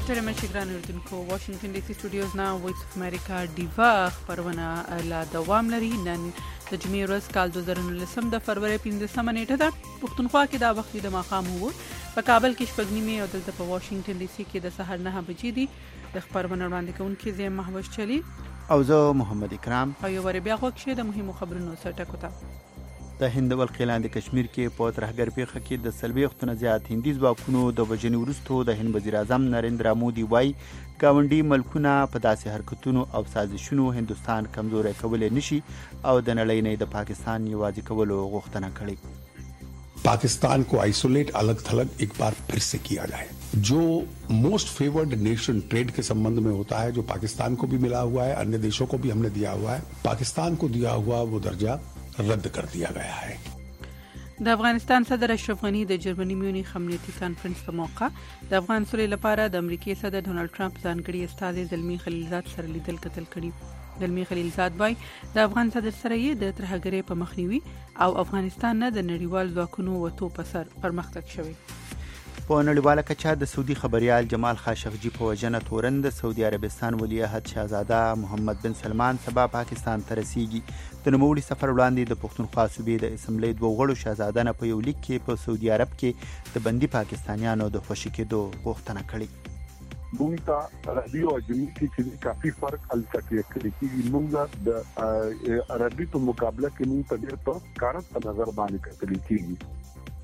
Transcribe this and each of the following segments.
محترم شکران اردوونکو واشنگټن ډي سي سټوډیوز نه وایس اف امریکا دیوا خبرونه لا دوام لري. نن د جمعې ورځ کال 2019 د فروری 15 نیټه ده. پښتونخوا کې دا وخت د ماښام وو، په کابل کې شپږ نیمه او دلته په واشنگټن ډي سي کې د سحر 9 بجې دي. د خبرونه وړاندې کوونکي زه محوش چلی او زه محمد اکرام. او یو ور بیا غوښه د مهمو خبرونو سره ټکوتا. د هند ولقیلاند کشمیر کې په ترهګر پیښه کې د سلوي وختونه زیات هندي ځواکونو د وژنې وروسته د هند وزیر اعظم نریندرا مودي وايي گاونډي ملکونه په داسې حرکتونو او سازشونو هندستان کمزوري کولای نشي او د نړۍ نه د پاکستان یوازې کولو غوښتنه کړې. पाकिस्तान को आइसोलेट अलग थलग एक बार फिर से किया जाए. जो मोस्ट फेवर्ड नेशन ट्रेड के संबंध में होता है, जो पाकिस्तान को भी मिला हुआ है, अन्य देशों को भी हमने दिया हुआ है, पाकिस्तान को दिया हुआ वो दर्जा रद्द कर दिया गया है. د افغانستان صدر اشرف غنی د جرمني میونخ امنیتي کانفرنس په موقع د افغان سولې لپاره د امریکای صدر ډونالد ټرمپ ځانګړي استازي زلمی خلیلزاد سره لیدل کتل کړي. زلمی خلیلزاد وايي د افغان صدر سره یې د ترهګرۍ په مخنیوي او افغانستان نه د نړیوال ځواکونو وټو په سر پرمختګ شوی. په نړیواله کچه د سعودي خبريال جمال خاشقجي په وجنه تورن د سعودي عربستان ولی عهد شاهزاده محمد بن سلمان سبا پاکستان ته رسیږي. د نوموړي سفر وړاندې د پښتونخوا صوبې د اسمبلی دوه غړو شاهزاده نه په یو لیک کې په سعودي عرب کې د بندي پاکستانیانو د خوشی کېدو غوښتنه کړې. مونږ ته عربي او اجمي کې کافي فرق الته کې مونږ د عربي په مقابله کې مونږ ته ډېر په کارت په نظر باندې کتل کېږي.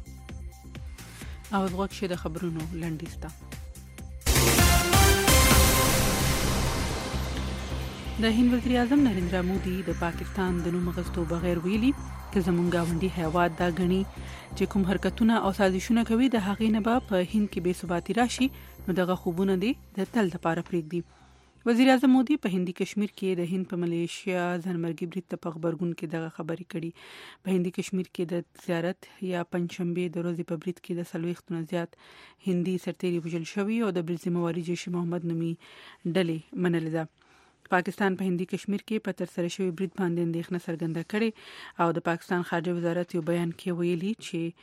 او وګورئ د خبرونو لنډیسته. د هند وزیر اعظم نریندرا مودي د پاکستان د نوم غستو بغیر ویلي چې زمونږ غونډي هیواد دا غني چې کوم حرکتونه او سازشونه کوي د هغې نه به په هند کې بې ثباتی راشي، نو دغه خوبونه دي د تل لپاره پرېږدي. وزیر اعظم مودي په هندي کشمیر کې د هند په ملیشیا ځانمرګي برید په خبرګون کې دغه خبرې کړي. په هندي کشمیر کې د زیارت یا پنځشنبه د ورځې په برید کې د 40 زیات هندي سرتیري وژل شوي او د برید ذمہواری جیش محمد نومي ډلې منلې ده. پاکستان په هندي کشمیر کې په تر سره شوی برید باندې اندېښنه څرګنده کړې او د پاکستان خارجه وزارت یو بیان کې ویلي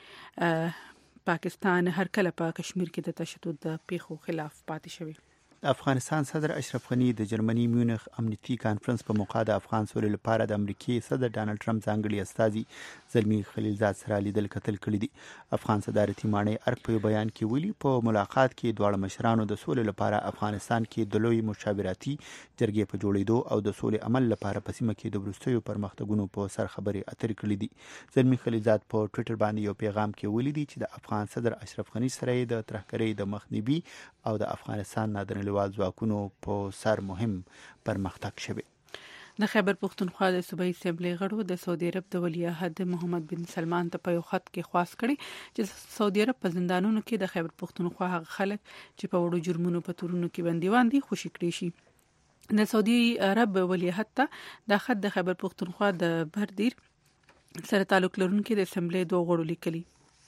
چې پاکستان هر کله په کشمیر کې د تشدد د پیښو خلاف پاتې شوی. افغانستان صدر اشرف غنی د جرمني میونخ امنیتي کانفرنس په موقع د افغان سولې لپاره د امریکای صدر ډانلډ ټرمپ ځانګړي استازي زلمی خلیلزاد سره لیدل کتل کړي دي. افغان صدارتي ماڼۍ ارګ په بیان کې ویلي په ملاقات کې دواړه مشرانو د سولې لپاره افغانستان کې د لوی مشاورتي جرګې په جوړېدو او د سولې عمل لپاره په سیمه کې د وروستیو پرمختګونو په سر خبرې اترې کړې دي. زلمی خلیلزاد په ټوئیټر باندې یو پیغام کې ویلي دي چې د افغان صدر اشرف غنی سره د ترهګرۍ د مخنیوي او د افغانستان نه د نړیوال ځواکونو په سر مهم پرمختګ شوی. د خیبر پښتونخوا د صوبایي اسمبلی غړو د سعودي عرب د ولی عهد محمد بن سلمان ته په یو خط کې خواست کړي چې سعودي عرب په زندانونو کې د خیبر پښتونخوا هغه خلک چې په وړو جرمونو په تورونو کې بنديوان دي خوشي کړي شي. د سعودي عرب ولی عهد ته د خط د خیبر پښتونخوا د بهردیر سره تعلق لرونکي د اسمبلی دوه غړو لیکلي.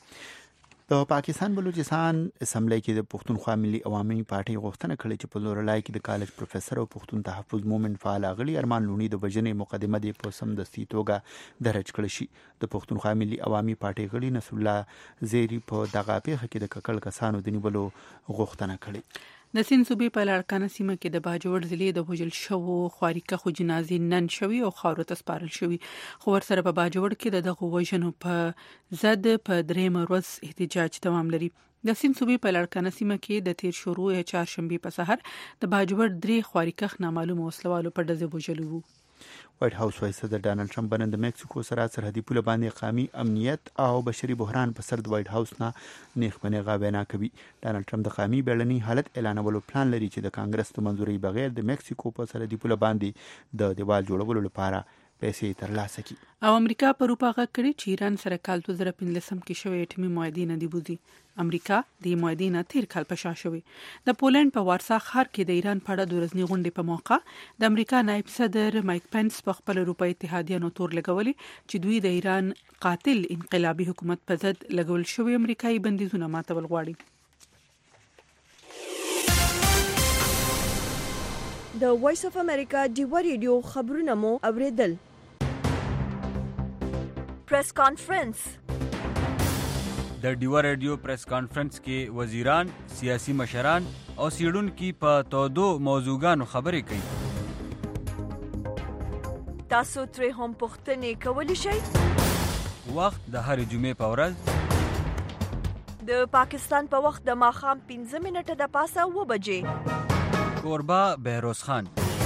د پاکستان بلوچستان اسمبلی کې د پښتونخوا ملي عوامي پارټي غوښتنه کړې چې په لورلای کې د کالج پروفیسور او پښتون تحفظ مومن فعال اغلی ارمان لونی د وژنې مقدمه دی په سم دستي توګه درج کړل شي. د پښتونخوا ملي عوامي پارټي غړي نصر الله زیری په دغه پیښه کې د ککړ کسانو د نیولو غوښتنه کړې. د سین صوبې په لاړکانه سیمه کې د باجوړ ضلع د وژل شوو خواریکه خو جنازې نن شوي او خاورو ته سپارل شوي، خو ورسره په باجوړ کې دغه وژنو په ضد په درېمه ورځ احتجاج دوام لري. د سین صوبې په لاړکانه سیمه کې د تیر شروع چهارشنبه په سحر د باجوړ درې خواریکه نامعلومه وسلوالو په ډزې وژل وو. وایټ هاوس وايي صدر ډانلډ ټرمپ نن د میکسیکو سره سرحدي پوله باندې قومي امنیت او بشري بحران په سر د وایټ هاوس نه نیخمنه غوښتنه کوي. ډانلډ ټرمپ د قومي بیړني حالت اعلانولو پلان لري چې د کانګرس د منځوري بغیر د میکسیکو په سرحدي پوله باندې د دیوال جوړولو لپاره پیسې ترلاسه کړي. او امریکا په اروپا غږ کړي چې ایران سره کال 2015 کې شوی اټومي معاهده نه دی بوزي. امریکا د معاهده نه تیر کال په شا شوی. د پولند په وارسا ښار کې د ایران په اړه د ورځنی غونډې په موقع د امریکا نائب صدر مایک پنس په خپل اروپאי اتحادیانو تور لګولي چې دوی د ایران قاتل انقلابي حکومت په ضد لګول شوی امریکایي بندیزونه ماتول غواړي. د وایس اف امریکا دیوا ریډیو خبرونه مو اوریدل. پریس کانفرنس د ډیوا ریډیو پریس کانفرنس کې وزیران، سیاسي مشران او څېړونکي په تودو موضوعګانو خبرې کوي. تاسو ترې هم پوښتنې کولی شئ. وخت د هرې جمعې په ورځ د پاکستان په وخت د ماښام 15 منټه د پاسه 9 بجې. کوربه بهروز خان.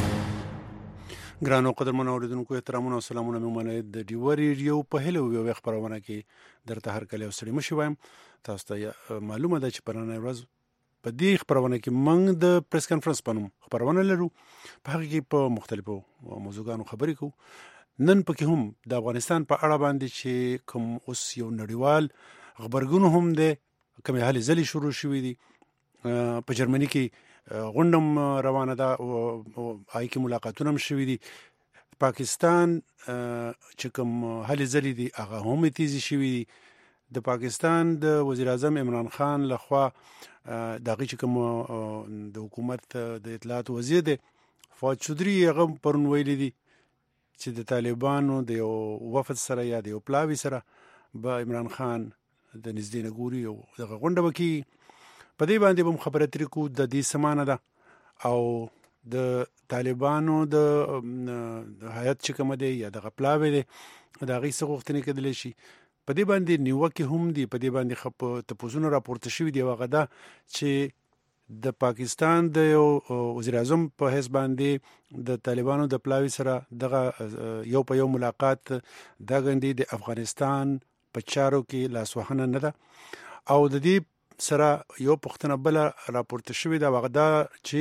ګرانو قدرمنو اوریدونکو احترامونه او سلامونه مې منئ. د ډیوا ریډیو په هلو یو خبرونه کې درته هر کله وسړي مشي وایم. تاسو ته معلومه ده چې پرانه ورځ په دې خبرونه کې موږ د پریس کانفرنس په نوم خبرونه لرو. په هغه کې په مختلفو موضوعاتو خبرې کوو. نن پکې هم د افغانستان په اړه باندې چې کوم اوس یو نړیوال خبرګون هم ده، کومې هلې ځلې شروع شوې دي. په جرمني کې غونډم روانه ده او آی کې ملاقاتونه هم شوي دي. پاکستان چې کوم هلې ځلې دي هغه هم تیزی شوي دي. د پاکستان د وزیر اعظم عمران خان لخوا دغه چې کوم د حکومت د اطلاعات وزیر دی فواد چودري هغه پرون ویلي دي چې د طالبانو د یو وفد سره یا د یو پلاوي سره به عمران خان د نږدې نه ګوري او دغه غونډه وکړي. په دې باندې به خبره ترې کوو د دې سمانه ده او د طالبانو د هیات چې کوم دی یا دغه پلاوي دی د هغې څه غوښتنې کېدلی شي. په دې باندې نیوکې هم دي، په دې باندې تپوسونه راپورته شوي دي. هغه ده چې د پاکستان د یو وزیر اعظم په حیث باندې د طالبانو د پلاوي سره دغه یو په یو ملاقات دا ګندي د افغانستان په چارو کې لاسوهنه نه ده. او د دې سره یو پوښتنه بل راپورته شوې ده، هغه دا چې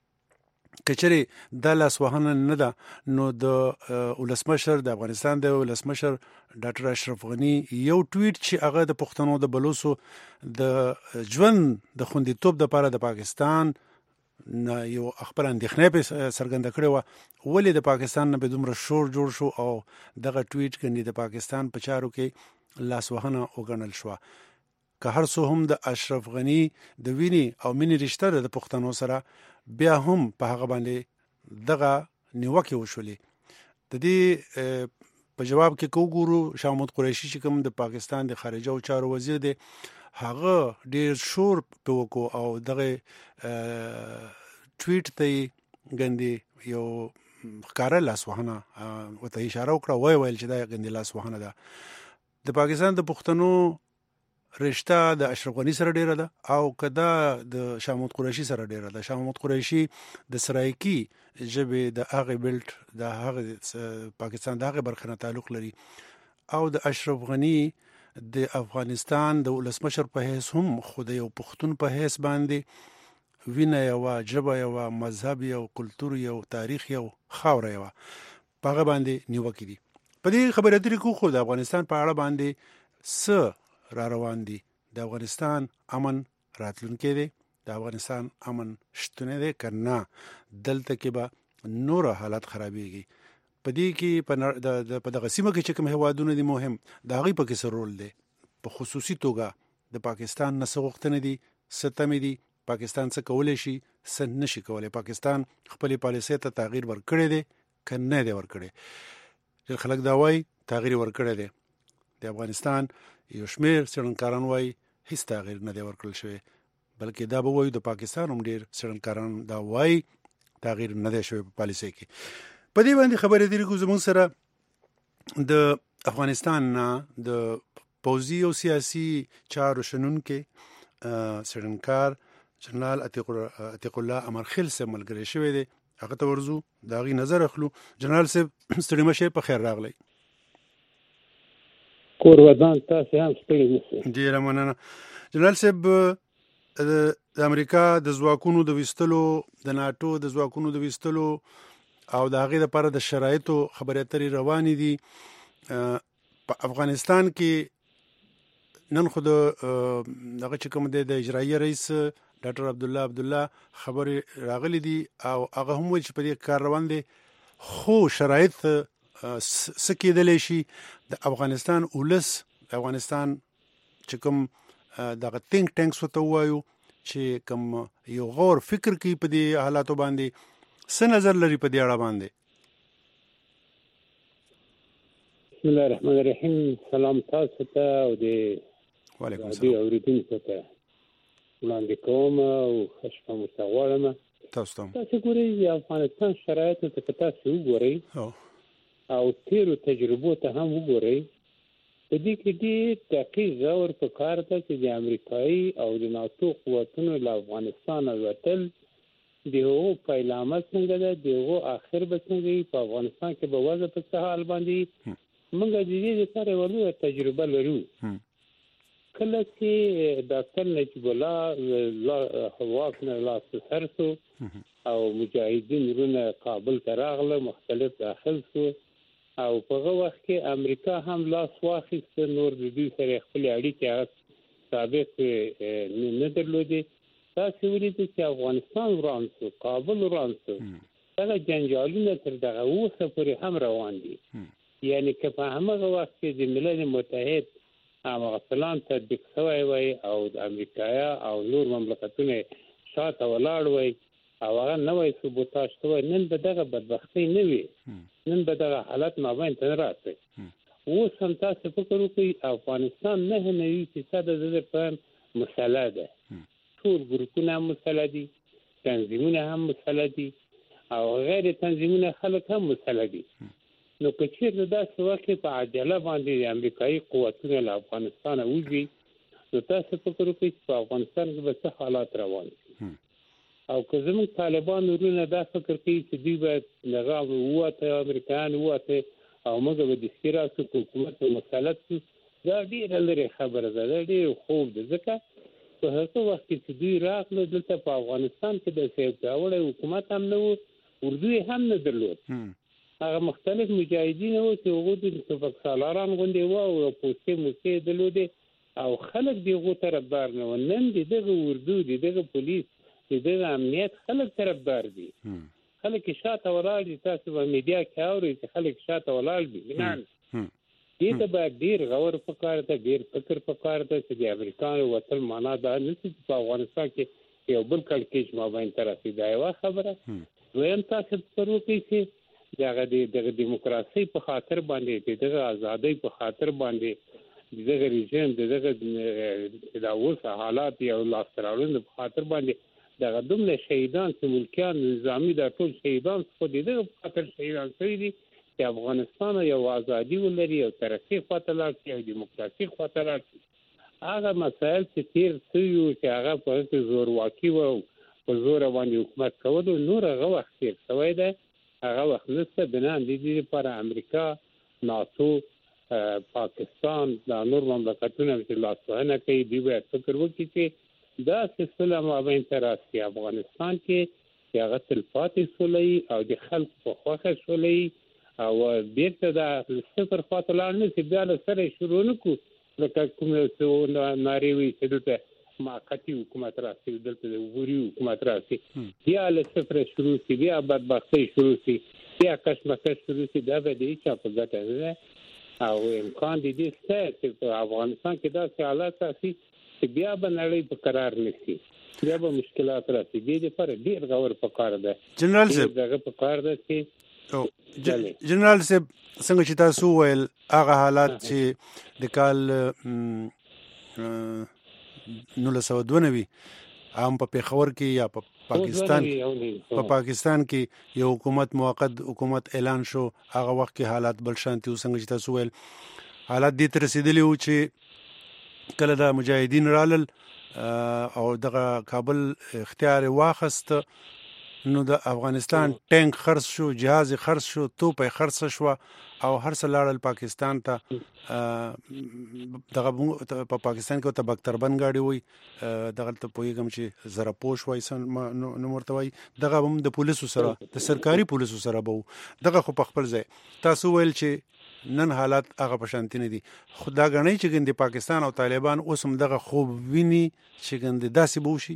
کچره د لاسوهنه نه ده نو د ولسمشر د افغانستان د ولسمشر ډاکټر اشرف غنی یو ټویټ چې هغه د پښتنو د بلوسو د ژوند د خوندیتوب د لپاره د پاکستان یو خبر اندېښنه په سرګند کړې و، ولې د پاکستان نه به دومره شور جوړ شو او دغه ټویټ کني د پاکستان په چارو کې لاسوهنه وګڼل شو. که هر څو هم د اشرف غنی د ویني او مینې رشته د پښتنو سره بیا هم په هغه باندې دغه نیوکه وشولې. د دې په جواب کې کو ګورو شاه محمود قریشي چې کوم د پاکستان د خارجه چارو وزیر دی هغه ډیر شور په وکړو او دغه ټویټ ته ګندې یو ښکارا لاسوهنه وته اشاره وکړه ویل چې دا ګندې لاسوهنه ده. د پاکستان د پښتنو رشته د اشرف غنی سره ډیره ده او کدا د شاه محمود قریشي سره ډیره ده. شاه محمود قریشي د سرایکی ژبه د هغه بیلټ د هغه پاکستان د هغه برخه تعلق لري او د اشرف غنی د افغانستان د ولسمشر په حیث هم خو د یو پښتون په حیث باندې وینه یو ژبه یو مذهب یو کلتور یو تاریخ یو خاور یو په هغه باندې نیوکې دي. په دې خبره درې کو خو د افغانستان په اړه باندې څه را روان دي. د افغانستان امن راتلونکي دی، د افغانستان امن شتونه دی کنه دلته کې به نور حالات خرابېږي. په دې کې په دغه سیمه کې چې کوم هوادونه دي مهم د هغې په کې څه رول دی. په خصوصي توګه د پاکستان نه څه غوښتنې دي، څه تمې دي، پاکستان څه کولی شي، څه نشي کولی. پاکستان خپلې پالیسۍ ته تغییر ورکړی دی که نه دی ورکړی. ډېر خلک دا وایي تغییر ورکړی دی. د افغانستان یو شمېر څېړنکاران وایي هیڅ تغییر نه دی ورکړل شوی، بلکې دا به وایي د پاکستان هم ډېر څېړنکاران دا وایي تغییر نه دی شوی په پالیسۍ کې. په دې باندې خبرې دي کوو زموږ سره د افغانستان نه د پوځي او سیاسي چارو شنونکي څېړنکار جنرال عتیق الله امرخیل صاحب ملګری شوی دی. هغه ته ورځو د هغې نظر اخلو. جنرال صاحب ستړي مه شئ، په خیر راغلی. کورودان تاسې هم ستړي نشئ. ډېره مننه. جنرال صاحب د امریکا د ځواکونو د ویستلو، د ناټو د ځواکونو د ویستلو او د هغې لپاره د شرایطو خبرې اترې روانې دي. په افغانستان کې نن خو دغه چې کوم دی د اجرایي رئیس ډاکټر عبدالله خبرې راغلي دي او هغه هم وایي چې په دې کار روان دی، خو شرایط څه کېدلی شي. د افغانستان ولس، د افغانستان چې کوم دغه تینک ټینکس ورته ووایو چې کوم یو غور فکر کوي په دې حالاتو باندې، څه نظر لري په دې اړه باندې؟ بسم الله الرحمن الرحیم. سلام تاسو ته او د وعلیکم دې السلام. اوریدونکو ته وړاندې کوم او ښه شپه مو ته غواړم. تاسو ته تاسو ګورئ د افغانستان شرایطو ته که تاسو وګورئ او تیرو تجربو ته هم وګورئ، په دې کې ډېر دقیق غور پکار ده چې د امریکایي او د ناتو قوتونو له افغانستانه وتل د هغو پیلامه څنګه ده، د هغو آخر به څنګه وي، په افغانستان کې به وضع په څه حال باندې. موږ د دې لپاره یوه لویه تجربه لرو. کله چې ډاکټر نجیب الله واک نه لاس سر شو او مجاهدین ورونه کابل ته راغله، مختلف داخل شو او په هغه وخت کې امریکا هم لاس واخیست، نور د دوی سره خپلې اړیکې هغه سابق نه درلودې. تاسو ولیدئ چې افغانستان وران شو، کابل وران شو، دغه جنجالونه تر دغه اوسه پورې هم روان دي. یعنې که په همغه وخت کې د ملل متحد همغه پلان تطبیق شوی وای او د امریکایا او نور مملکتونه شاته ولاړ وای او هغه نه وای سبوتاژ شوی، نن به دغه بدبختۍ نه وي، نن به دغه حالت مابین ته نه راځي. اوس هم تاسو فکر وکړئ افغانستان 99% د په مسله ده، ټول ګروپونه هم مسله دي، تنظیمونه هم مسله دي او غیر تنظیمونه خلک هم مسله دي. نو که چېرته داسې وخت کې په عجله باندې د امریکایي قوتونه له افغانستانه وځي، نو تاسو فکر وکړئ چې په افغانستان کې به څه حالات روان شي. او که زموږ طالبان ورونه دا فکر کوي چې دوی به دغه ووته، امریکایان ووته او موږ به دستي راسو حکومت به مسلط شو، دا ډېره لرې خبره ده، دا ډېر خوب ده. ځکه په هغه وخت کې چې دوی راغله دلته په افغانستان کې د یو پیاوړی حکومت هم نه و، اردو یې هم نه درلود. هغه مختلف مجاهدین وو چې هغوی د سپکسالاران غوندې وو او پوستې موستې یې درلودې او خلک د هغو طرفدار نه وو. نن د دغه اردو، د دغه پولیس، د دغه امنیت خلک طرفدار دي. خلک شاته ولاړ دي. تاسو په میډیا کې اورئ چې خلک شاته ولاړ دي. دې ته باید ډېر غور پکار ده، ډېر فکر پکار ده چې د امریکایانو وتل معنا دا نه چې په افغانستان کې یو بل کړکېچ مابین ته راسي. دا یوه خبره. دویم تاسو فکر وکړئ چې دغه دیموکراسۍ په خاطر باندې، دغه ازادۍ په خاطر باندې، دغه رژیم دغه د اوس حالات یو لاسته راوړنې په خاطر باندې دغه دومره شهیدان چې ملکیان نظامي دا ټول شهیدان خو دغه په خاطر شهیدان شوي دي چې افغانستان یو ازادي ولري، یو ترقي خواته لاړ شي، یو دیموکراسي خواته لاړ شي. هغه مسایل چې تېر شوي وو چې هغه په هغې زورواکي وو، په زوره باندې حکومت کولو، نور هغه وخت تېر شوی دی، هغه وخت نشته. بنا د دې لپاره امریکا، ناتو، پاکستان، دا نور مملکتونه چې لاسوهنه کوي، دوی باید فکر وکړي چې داسې سوله مابین ته راسي افغانستان کې چې هغه تلپاتې سوله وي او د خلکو په خوښه سوله وي او بېرته د صفر خواته لاړ نه شي. بیا له سره یې شروع نه کړو لکه کومې نارې وي چې دلته موقتي حکومت راسي، دلته د عبوري حکومت راسي، بیا له صفره شروع شي، بیا بدبختۍ شروع شي، بیا کشمکش شروع شي. دا به د هېچا په ګټه نه ده او امکان د دې شته چې په افغانستان کې داسې حالات راسي چې بیا به نړۍ په قرار نه شي، بیا به مشکلات راسي. دې لپاره ډېر غور پکار ده. جنرال صاحب دغه پکار ده چې جنرال صاحب څنګه چې تاسو ویل هغه حالات چې د کال 1992 عام په پیښور کې یا په پاکستان کې یو حکومت موقت حکومت اعلان شو، هغه وخت کې حالات بل شانتي و. څنګه چې تاسو ویل حالات دې ته رسیدلی و چې کله د مجاهدین رالل او دغه کابل اختیار واخست، نو د افغانستان ټانک خرڅ شو، جهاز خرڅ شو، توپ خرڅ شو او هر څه لاړل پاکستان ته. دغه په پاکستان کې ته بختربن گاډي وي، دغه ته پویګم چې زره پوش وای نو مرته وای، دغه هم د پولیسو سره، د سرکاري پولیسو سره به دغه خو په خپل ځای. تاسو ویل چې نن حالات هغه په شانتي نه دي، خدا غنۍ چې ګند پاکستان او طالبان اوس هم دغه خوب ویني چې ګند داسې بوشي.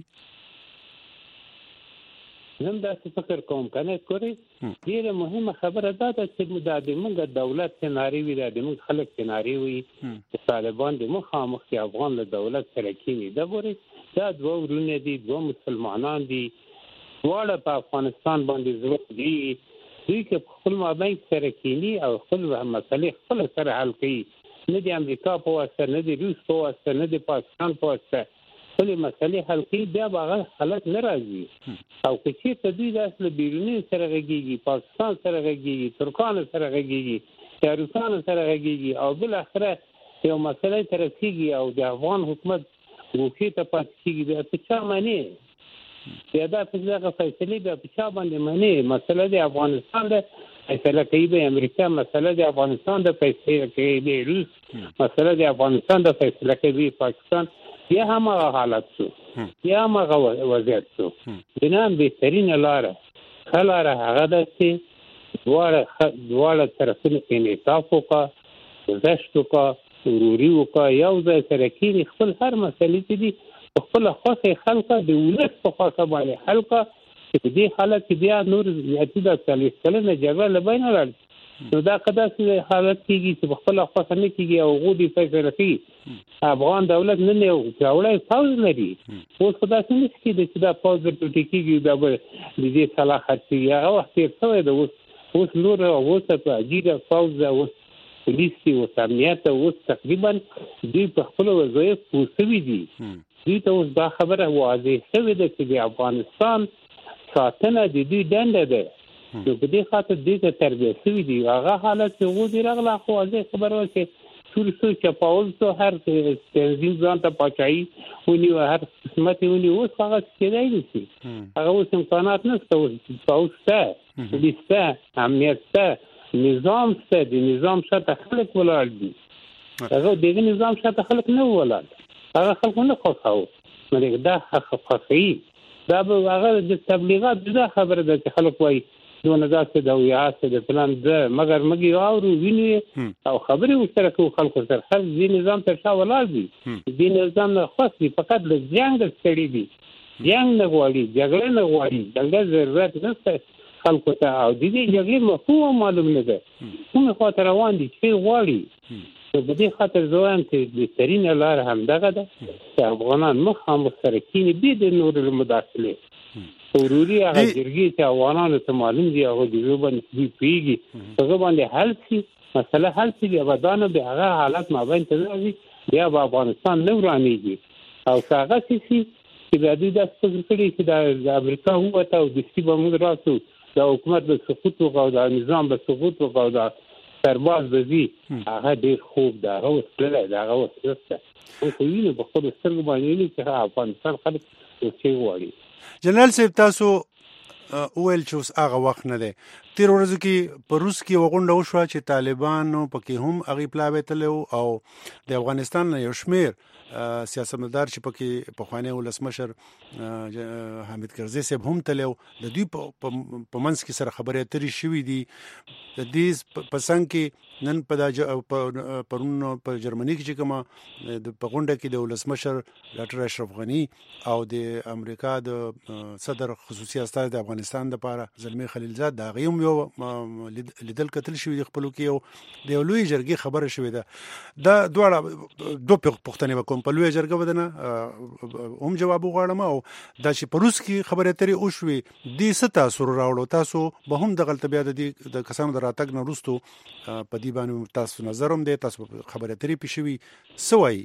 نن داسې فکر کوم کنه کوي. ډیره مهمه خبره دا ده چې د موږ دولت سناري وي، د موږ خلک سناري وي چې طالبان د مخامخ افغان له دولت سره کینی. دا ګوري دا دوه ورونه دي، دوه مسلمانان دي، دواړه په افغانستان باندې ضرورت دي. دوی که خپل مابین سره کینی او خپل مسلې خپل سره حل کوي، نه د امریکا په واسطه، نه د روس په واسطه، نه د پاکستان په واسطه خپلې مسلې حل کوي، بیا به هغه حالت نه راځي. او که چېرته دوی داسې له بیروني سره غږېږي، پاکستان سره غږېږي، ترکانو سره غږېږي، یا روسانو سره غږېږي، او بالاخره یو مسله ته رسېږي او د افغان حکومت ګوښې ته پاتې کېږي، بیا په چا منې؟ بیا دا دغه فیصلې بیا په چا باندې منې؟ مسله د افغانستان ده، فیصله کوي به امریکا، مسله د افغانستان د فیصله کوي د روس، مسله د افغانستان د فیصله کوي پاکستان. بیا هم هغه حالت شو، بیا هم هغه وضعیت شو. بنام بهترینه لاره ښه لاره هغه ده چې دواړه طرفونه انعطاف وکړه، گذشت وکړه، وروري وکړه، یو ځای سره کېني، خپل هر مسلې چې دي په خپله خوښه حل کړه، د ولس په خوښه باندې حل کړه، چې په دې حالت کې بیا نور زیاتي د 40 کلنه جګړه له بینه لاړ. نو دا که داسې حالت کېږي چې په خپله خوښه نه کېږي او هغوی دې فیصله کوي. افغان دولت نن یو پیاوړی پوځ لري، اوس خو داسې نه کېږي چې دا پوځ به ټوټې کېږي، دا به د دې صلاحیت کېږي. هغه وخت تېر شوی ده، اوس نور اوسه په عجیبه پوځ ده، اوس پولیس دي، اوس امنیت ده، اوس تقریبا دوی په خپلو وظایف پوه شوي دي. دوی ته اوس دا خبره واضح شوې ده چې د افغانستان ساتنه د دوی دنده ده. نو په دې خاطر دوی ته تربیه شوي دي. هغه حالت چې هغوی دې راغله، خو واضح خبره وه چې ټول څه چپاول شو، هر تنظیم ځان ته پاچاهي ونیوه، هر قسمت یې ونیو. اوس هغه کېدای نه شي، هغه اوس امکانات نشته. اوس پوځ شته، پولیس شته، امنیت شته، نظام شته، د نظام شاته خلک ولاړ دي. هغه دغه نظام شاته خلک نه ولاړ، هغه خلک نه خوښاوه. نو دا خوښوي، دا به هغه د تبلیغات دا خبره ده چې خلک وایي دونه داسې ده او یاسې د فلان ده، مګر موږ یې اورو، وینو او خبرې ورسره کوو خلکو سره. خلک دې نظام تر شا ولاړ دي، دې نظام نه خوښ دي، فقط له جنګ ستړي دي، جنګ نه غواړي، جګړه نه غواړي، جګړه ضرورت نشته خلکو ته. او د دې جګړې مفهوم معلوم نه ده، کومې خواته روان دي، څه غواړي. نو په دې خاطر زه وایم چې بهترینه لاره همدغه ده چې افغانان مخامخ سره کېني بې د نورو له مداخلې. وروري هغه جرګې چې افغانانو ته معلوم دي، هغه د ژبه باندې دوی پوهېږي، هغه باندې حل شي، مسله حل شي، بیا به دا نه د هغه حالت مابین ته نه راځي، بیا به افغانستان نه ورانېږي. او که هغه څه شي چې بیا دوی داسې فکر کړي چې د امریکا ووته او دستي به موږ راسو، دا حکومت به سقوط وکړو او دا نظام به سقوط وکړو او دا سرباز به ځي، هغه ډېر خوب ده، هغه اوس تللی ده، هغه اوس نشته. اوس وینو په خپلو سترګو باندې ویني چې افغانستان خلک اوس څه غواړي. جنرال صاحب، تاسو وویل چې اوس هغه وخت نه دی. تېرو ورځو کې په روس کې یوه غونډه وشوه چې طالبانو پکې هم هغې پلاوی تللی و، او د افغانستان نه یو شمېر سیاستمدار چې پکې پخوانی ولسمشر حامد کرزي صاحب هم تللی و، د دوی په منځ کې سره خبرې اترې شوي دي. د دې په څنګ کې نن پرون په جرمني کې چې کومه په غونډه کې د ولسمشر ډاکټر اشرف غني او د امریکا د صدر خصوصي استازي د افغانستان لپاره زلمي خلیلزاد، د هغې هم یو لیدل کتل شوي دي خپلو کې، یو د یو لوی جرګې خبره شوې ده. دا دواړه دوه پوښتنې به کوم، په لویه جرګه به نه هم جواب وغواړم، او دا چې په روس کې خبرې اترې وشوې دې څه تاثر راوړو؟ تاسو به هم دغلته بیا د کسانو د راتګ نه وروستو په دې باندې تاسو نظر هم دی، تاسو خبرې اترې پې شوي، څه وایي؟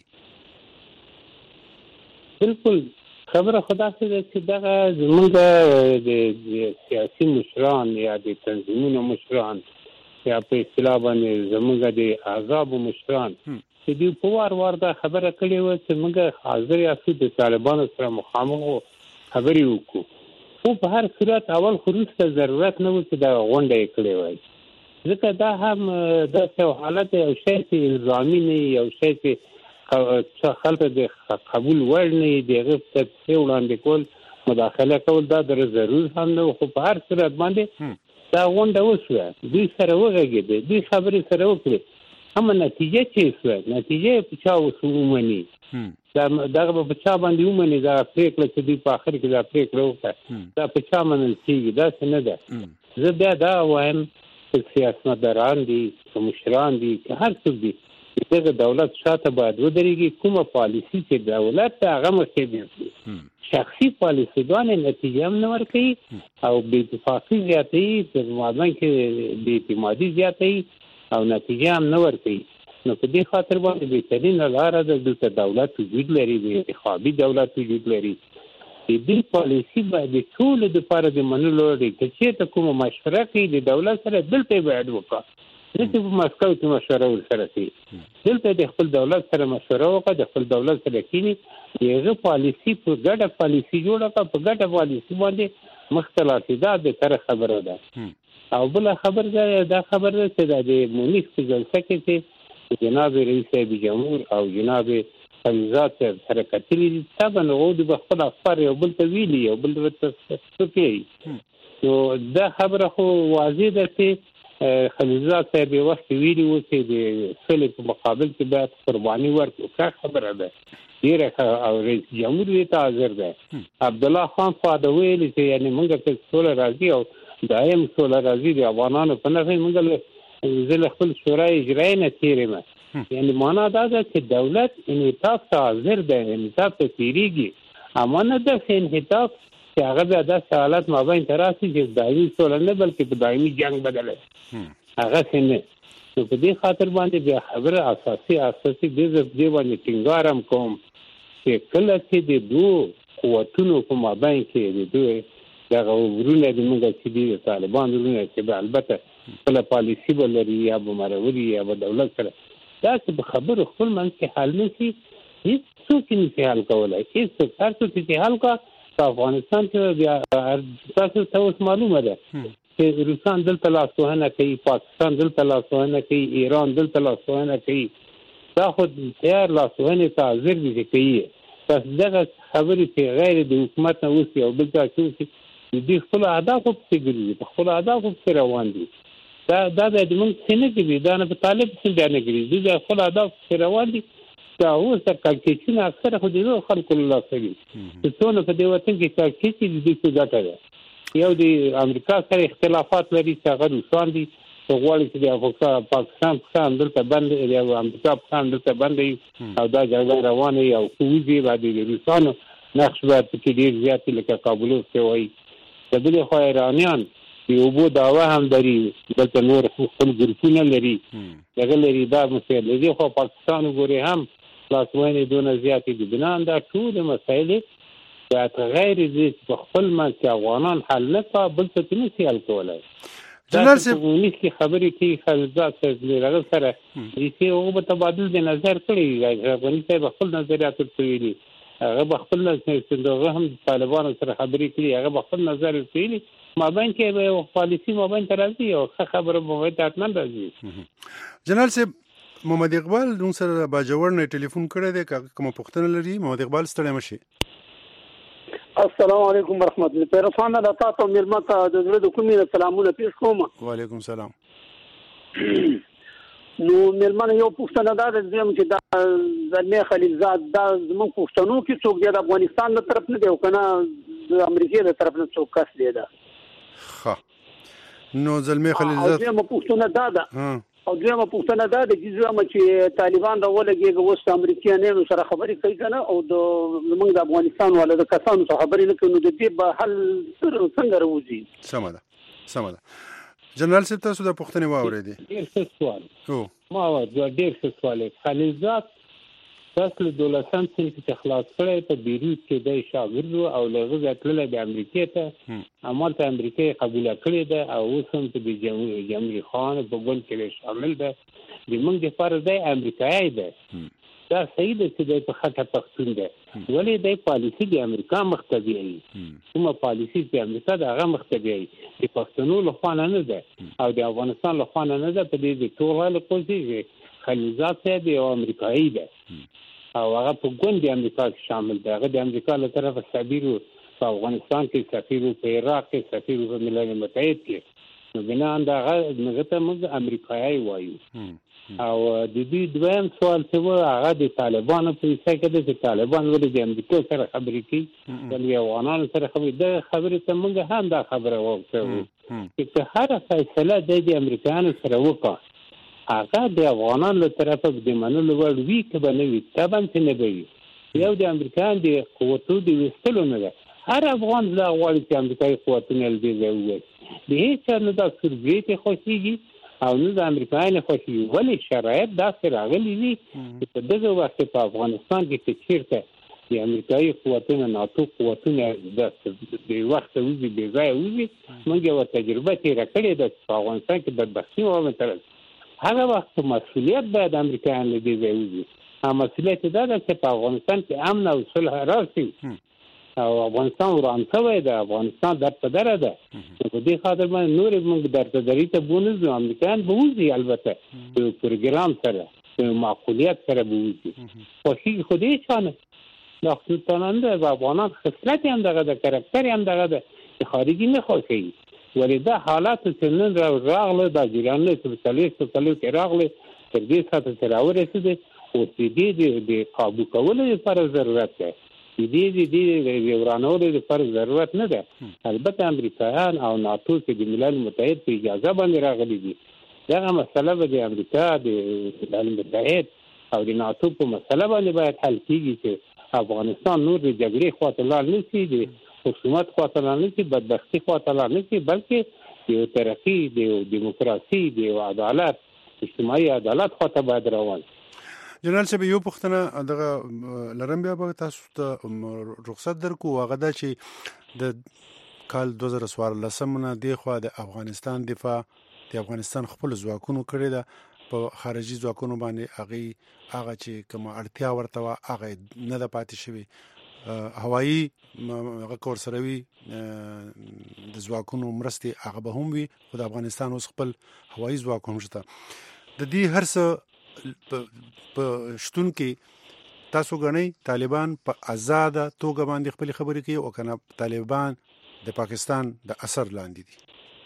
بلکل خبره خو داسې ده چې دغه زمونږ د سیاسي مشران یا د تنظیمونو مشران یا په اصطلاح باندې زمونږ د احزابو مشران چې دوی په وار وار دا خبره کړې وه چې موږ حاضر یاستو د طالبانو سره مخامخ خبرې وکړو. خو په هر صورت اول خو روس ته ضرورت نه و چې دا غونډه یې کړې وای، ځکه دا هم داسې یو حالت یو شی چې الزامي نه وي، یو شی چې خلک د قبول وړ نه وي، د هغه ته څه وړاندې کول، مداخله کول، دا در ضرور هم نه و. خو په هر صورت باندې دا غونډه وشوه، دوی سره وغږېدې، دوی خبرې سره وکړې، اما نتیجه چې شوه، نتیجه یې په چا ومني، دغه به په چا باندې ومني، دغه پرېکړه چې دوی په آخر کې دا پرېکړه وکړه، دا په چا منل کېږي؟ داسې نه ده. زه بیا دا وایم چې سیاستمداران دي، که مشران دي، که هر څوک دي، دغه دولت شاته باید ودرېږي، کومه پالیسي چې دولت ته هغه مخکې بیاږي، شخصي پالیسیګانې نتیجه هم نه ورکوي او بې اتفاقي زیاتوي، په مابین کې بې اعتمادي زیاتوي او نتیجه هم نه ورکوي. نو په دې خاطر باندې بهترینه لاره ده دلته دولت وجود لري، د انتخابي دولت وجود لري. دې پالیسي باید ټول د لپاره د منلو لري چې ته کوم مشوره کوي د دولت سره دلته باید وکړه، نه چې په مسکو کې مشوره ورسره کوي. دلته د خپل دولت سره مشوره وکړه، د خپل دولت سره کینی یغه پالیسي په ګډه پالیسي جوړه کړه، په ګډه پالیسي باندې مختلفه ده د تر خبره ده. او بل خبر ده دا خبر ده چې د مونیخ په جلسه کې چې جناب رئیس جمهور او جناب خلیلزاد سره کتلي دي، طبعا هغوی د خپل افکار یو بل ته ویلي، یو بل ته کوي. نو دا خبره خو واضح ده چې خلیلزاد صاحب یو وخت ویلي و چې د صلح په مقابل کې باید قرباني ورکړو. ښه خبره ده ډېره ښه، او رئیس جمهور دې ته حاضر دی. عبدالله خان خو دا ویلي چې یعنې موږ ته سوله راځي او دایم سوله راځي د افغانانو په نفع. موږ زه له خپل شورای اجرایي نه تېر یم، یعنې معنا دا ده چې دولت انعطاف ته حاضر دی، انعطاف ته تېرېږي. اما نه داسې انعطاف چې هغه بیا داسې حالت مابین ته راسي چې دایمي سوله نه بلکې په دایمي جنګ بدله هغسې نه. نو په دې خاطر باندې بیا خبره اساسي دې باندې ټینګار هم کوم چې کله چې د دوو قوتونو په مابین کې د دوی دغه ورونه د موږ چې دي د طالبان ورونه چې به البته خپله پالیسي به لري یا به مروري یا به دولت سره داسې به خبرو خپل منځ کې حل نه شي، هېڅوک یې نشي حل کولی. هېڅوک هر څوک چې حل کړه په افغانستان کې بیا تاسو ته اوس معلومه ده چې روسان دلته لاسوهنه کوي، پاکستان دلته لاسوهنه کوي، ایران دلته لاسوهنه کوي. دا خو تیار لاسوهنې ته حاضر دي چې کوي. بس دغه خبرې چې غیر د حکومت نه اوسي او بل ځای کې اوسي، دوی خپلو اهدافو پسې ګرځي، په خپلو اهدافو پسې روان دي. دا د موږ څه نه کوي، دا نه په طالب پسې بیا نه ګرځي، دوی د خپلو اهدافو پسې روان دي. دا اوس د کړکېچونه اکثره خو د نورو خلکو له لاسه دي چې څونه په دې وطن کې کړکېچ دي، د دوی څه ګټه ده. یو د امریکا سره اختلافات لري چې هغه روسان دي، غواړي چې د پاکستان پښان دلته بند دی او امریکا پښان دلته بند دی او دا جګړه روانه وي او کوزي باندې د روسانو نقش باید پکې ډېر زیات لکه کابل کې وایي. د بلې خوا ایرانیان د اوبو دعوه هم لري، دلته نور خپل ګروپونه لري، دغه لري. دا مسایل دي خو پاکستان وګوري هم لاسوهنې دونه زیاتې دي. بنان دا ټول مسایل باید غیر دې په خپل منځ کې افغانان حل نه کړه، بل څه نشي حل کولی. جنرال صاحب ونیسي خبرې کوي خلیلزاد صاحب هغه سره چې هغه به تبادل د نظر کړی، افغاني صاحب خپل نظریات ورته ویلي، هغه به خپل هغه هم طالبانو سره خبرې کړي، هغه به خپل نظر ورته ویلي. مابین کې به یو پالیسي مابین ته راځي او ښه خبره به مابین ته حتما راځي. جنرال صاحب محمد اقبال موږ سره باجوړ نه ټلیفون کړی دی، کومه پوښتنه لري محمد اقبال ستړی مه شي. السلام علیکم ورحمت الله. پیرفانه د تاسو مېلمه ته د زړه د کومې سلامونه پیښ کوم. وعلیکم سلام. نو مېلمه یو پوښتنه ده چې دا زلمی خلیلزاد دا زموږ پښتنو کې څوک دی، د افغانستان له طرف نه دی او که نه د امریکې له طرف نه څوک کس دی ده؟ ښه نو زلمی خلیلزاد دویمه پوښتنه دا ده چې طالبان راولګېږي اوس د امریکایانو سره خبرې کوي که نه، او زموږ د افغانستان والا د کسانو سره خبرې نه کوي، نو د دې به حل څنګه راوځي؟ سمه ده. جنرال صاحب تاسو دا پوښتنې واورېدې؟ ډېر ښه سوال ما ډېر ښه سوال. خلیلزاد تاسو له 12 صنف څخه خلاص کړی، په بیروت کې دی شاګرد و او له هغه ځایه تللی د امریکې ته، همالته امریکا یې قبوله کړې ده او اوس هم په د جمهوري خان په ګوند کې شامل ده. د موږ دپاره دی امریکایي ده، دا صحیح ده چې دی په خټه پښتون ده، ولې دی پالیسي د امریکا مخ ته بیایي، کومه پالیسي د امریکا د هغه مخ ته بیایي، د پښتنو له خوا نه ده او د افغانستان له خوا نه ده. په دې د ټول خلک پوهېږي خلیلزاد صاحب یو امریکایي ده او هغه په ګوند د امریکا کې شامل دی. هغه د امریکا له طرفه سفیر و په افغانستان کې، سفیر و په عراق کې، سفیر و په ملل متحد کې. نو بنان د هغه ته موږ امریکایي وایو. او د دې دویم سوال چې و هغه د طالبانو په ویسه کې ده چې طالبان ولې د امریکا سره خبرې کوي، ولې افغانانو سره خبرې. د خبرې ته موږ هم دا خبره وکړو چې که هره فیصله د امریکایانو سره وکړه هغه د افغانانو له طرفه د منلو وړ وي که به نه وي، طبعا چې نه به وي. یو د امریکایانو د قوتو د ویستلو نه ده، هر افغان دا غواړي چې امریکایي قوتونه له دې ځای ووځي. د هېچ چا نه دا سوربریت یې خوښېږي او نه د امریکایانو خوښي ولې شرایط داسې راغلي دي چې په دغه وخت په افغانستان کې چې چیرته د امریکایي قوتونو ناتو قوتونه د وخت وزي بې ځایه وزي موږ یو تجربه تېره کړې ده په افغانستان کې بدبختي ومنترل هغه وخت مسؤلیت باید امریکایان له دې ځای وزي مسؤلیت دا ده چې په افغانستان کې امن او صلح راشي او افغانستان وران شوی ده افغانستان در په دره ده په دې خاطر باندې نور موږ درته درې ته بونځو امریکایان به وځي البته په پروګرام سره په معقولیت سره به وځي خوښي خو دې چانه دا خصوصاً د افغانان خصلت هم دغه د کاراکتر هم دغه د خارجي نه خوښي ولې دا حالات چې نن راغله د جیرانو چې په کې راغله تر دې ساعت تر ورسېده او دې د قابو کولو لپاره ضرورت ده دې ورانولو لپاره ضرورت نه ده البته امریکایان او ناتو چې د ملل متحد په اجازه باندې راغلي دي دغه مسله به د امریکا د ملل متحد او د ناتو په مسله باندې باید حل کیږي چې افغانستان نور د جګړې خواته لاړ نه شي د حکومت خواته لاړ نه شي بدبختي خواته لاړ نه شي بلکې د ترقی د دیموکراسي د عدالت اجتماعي عدالت خواته باید روان جنرال صاحب یو پوښتنه دغه لرم بیا به تاسو ته رخصت درکو هغه دا چې د کال 2014 نه دی خو د افغانستان دفاع د افغانستان خپل ځواکونو کړی ده په خارجي ځواکونو باندې هغه چې کوم اړتیا ورته هغه نه ده پاتې شوی هوایی هغه کور سره وی د ځواکونو مرستې هغه به هم وي خو د افغانستان اوس خپل هوایی ځواک هم شته د دې هر څه په شتون کې تاسو غنئ طالبان په آزاد توګه باندې خپل خبرې کوي او کنه طالبان د پاکستان د اثر لاندې دي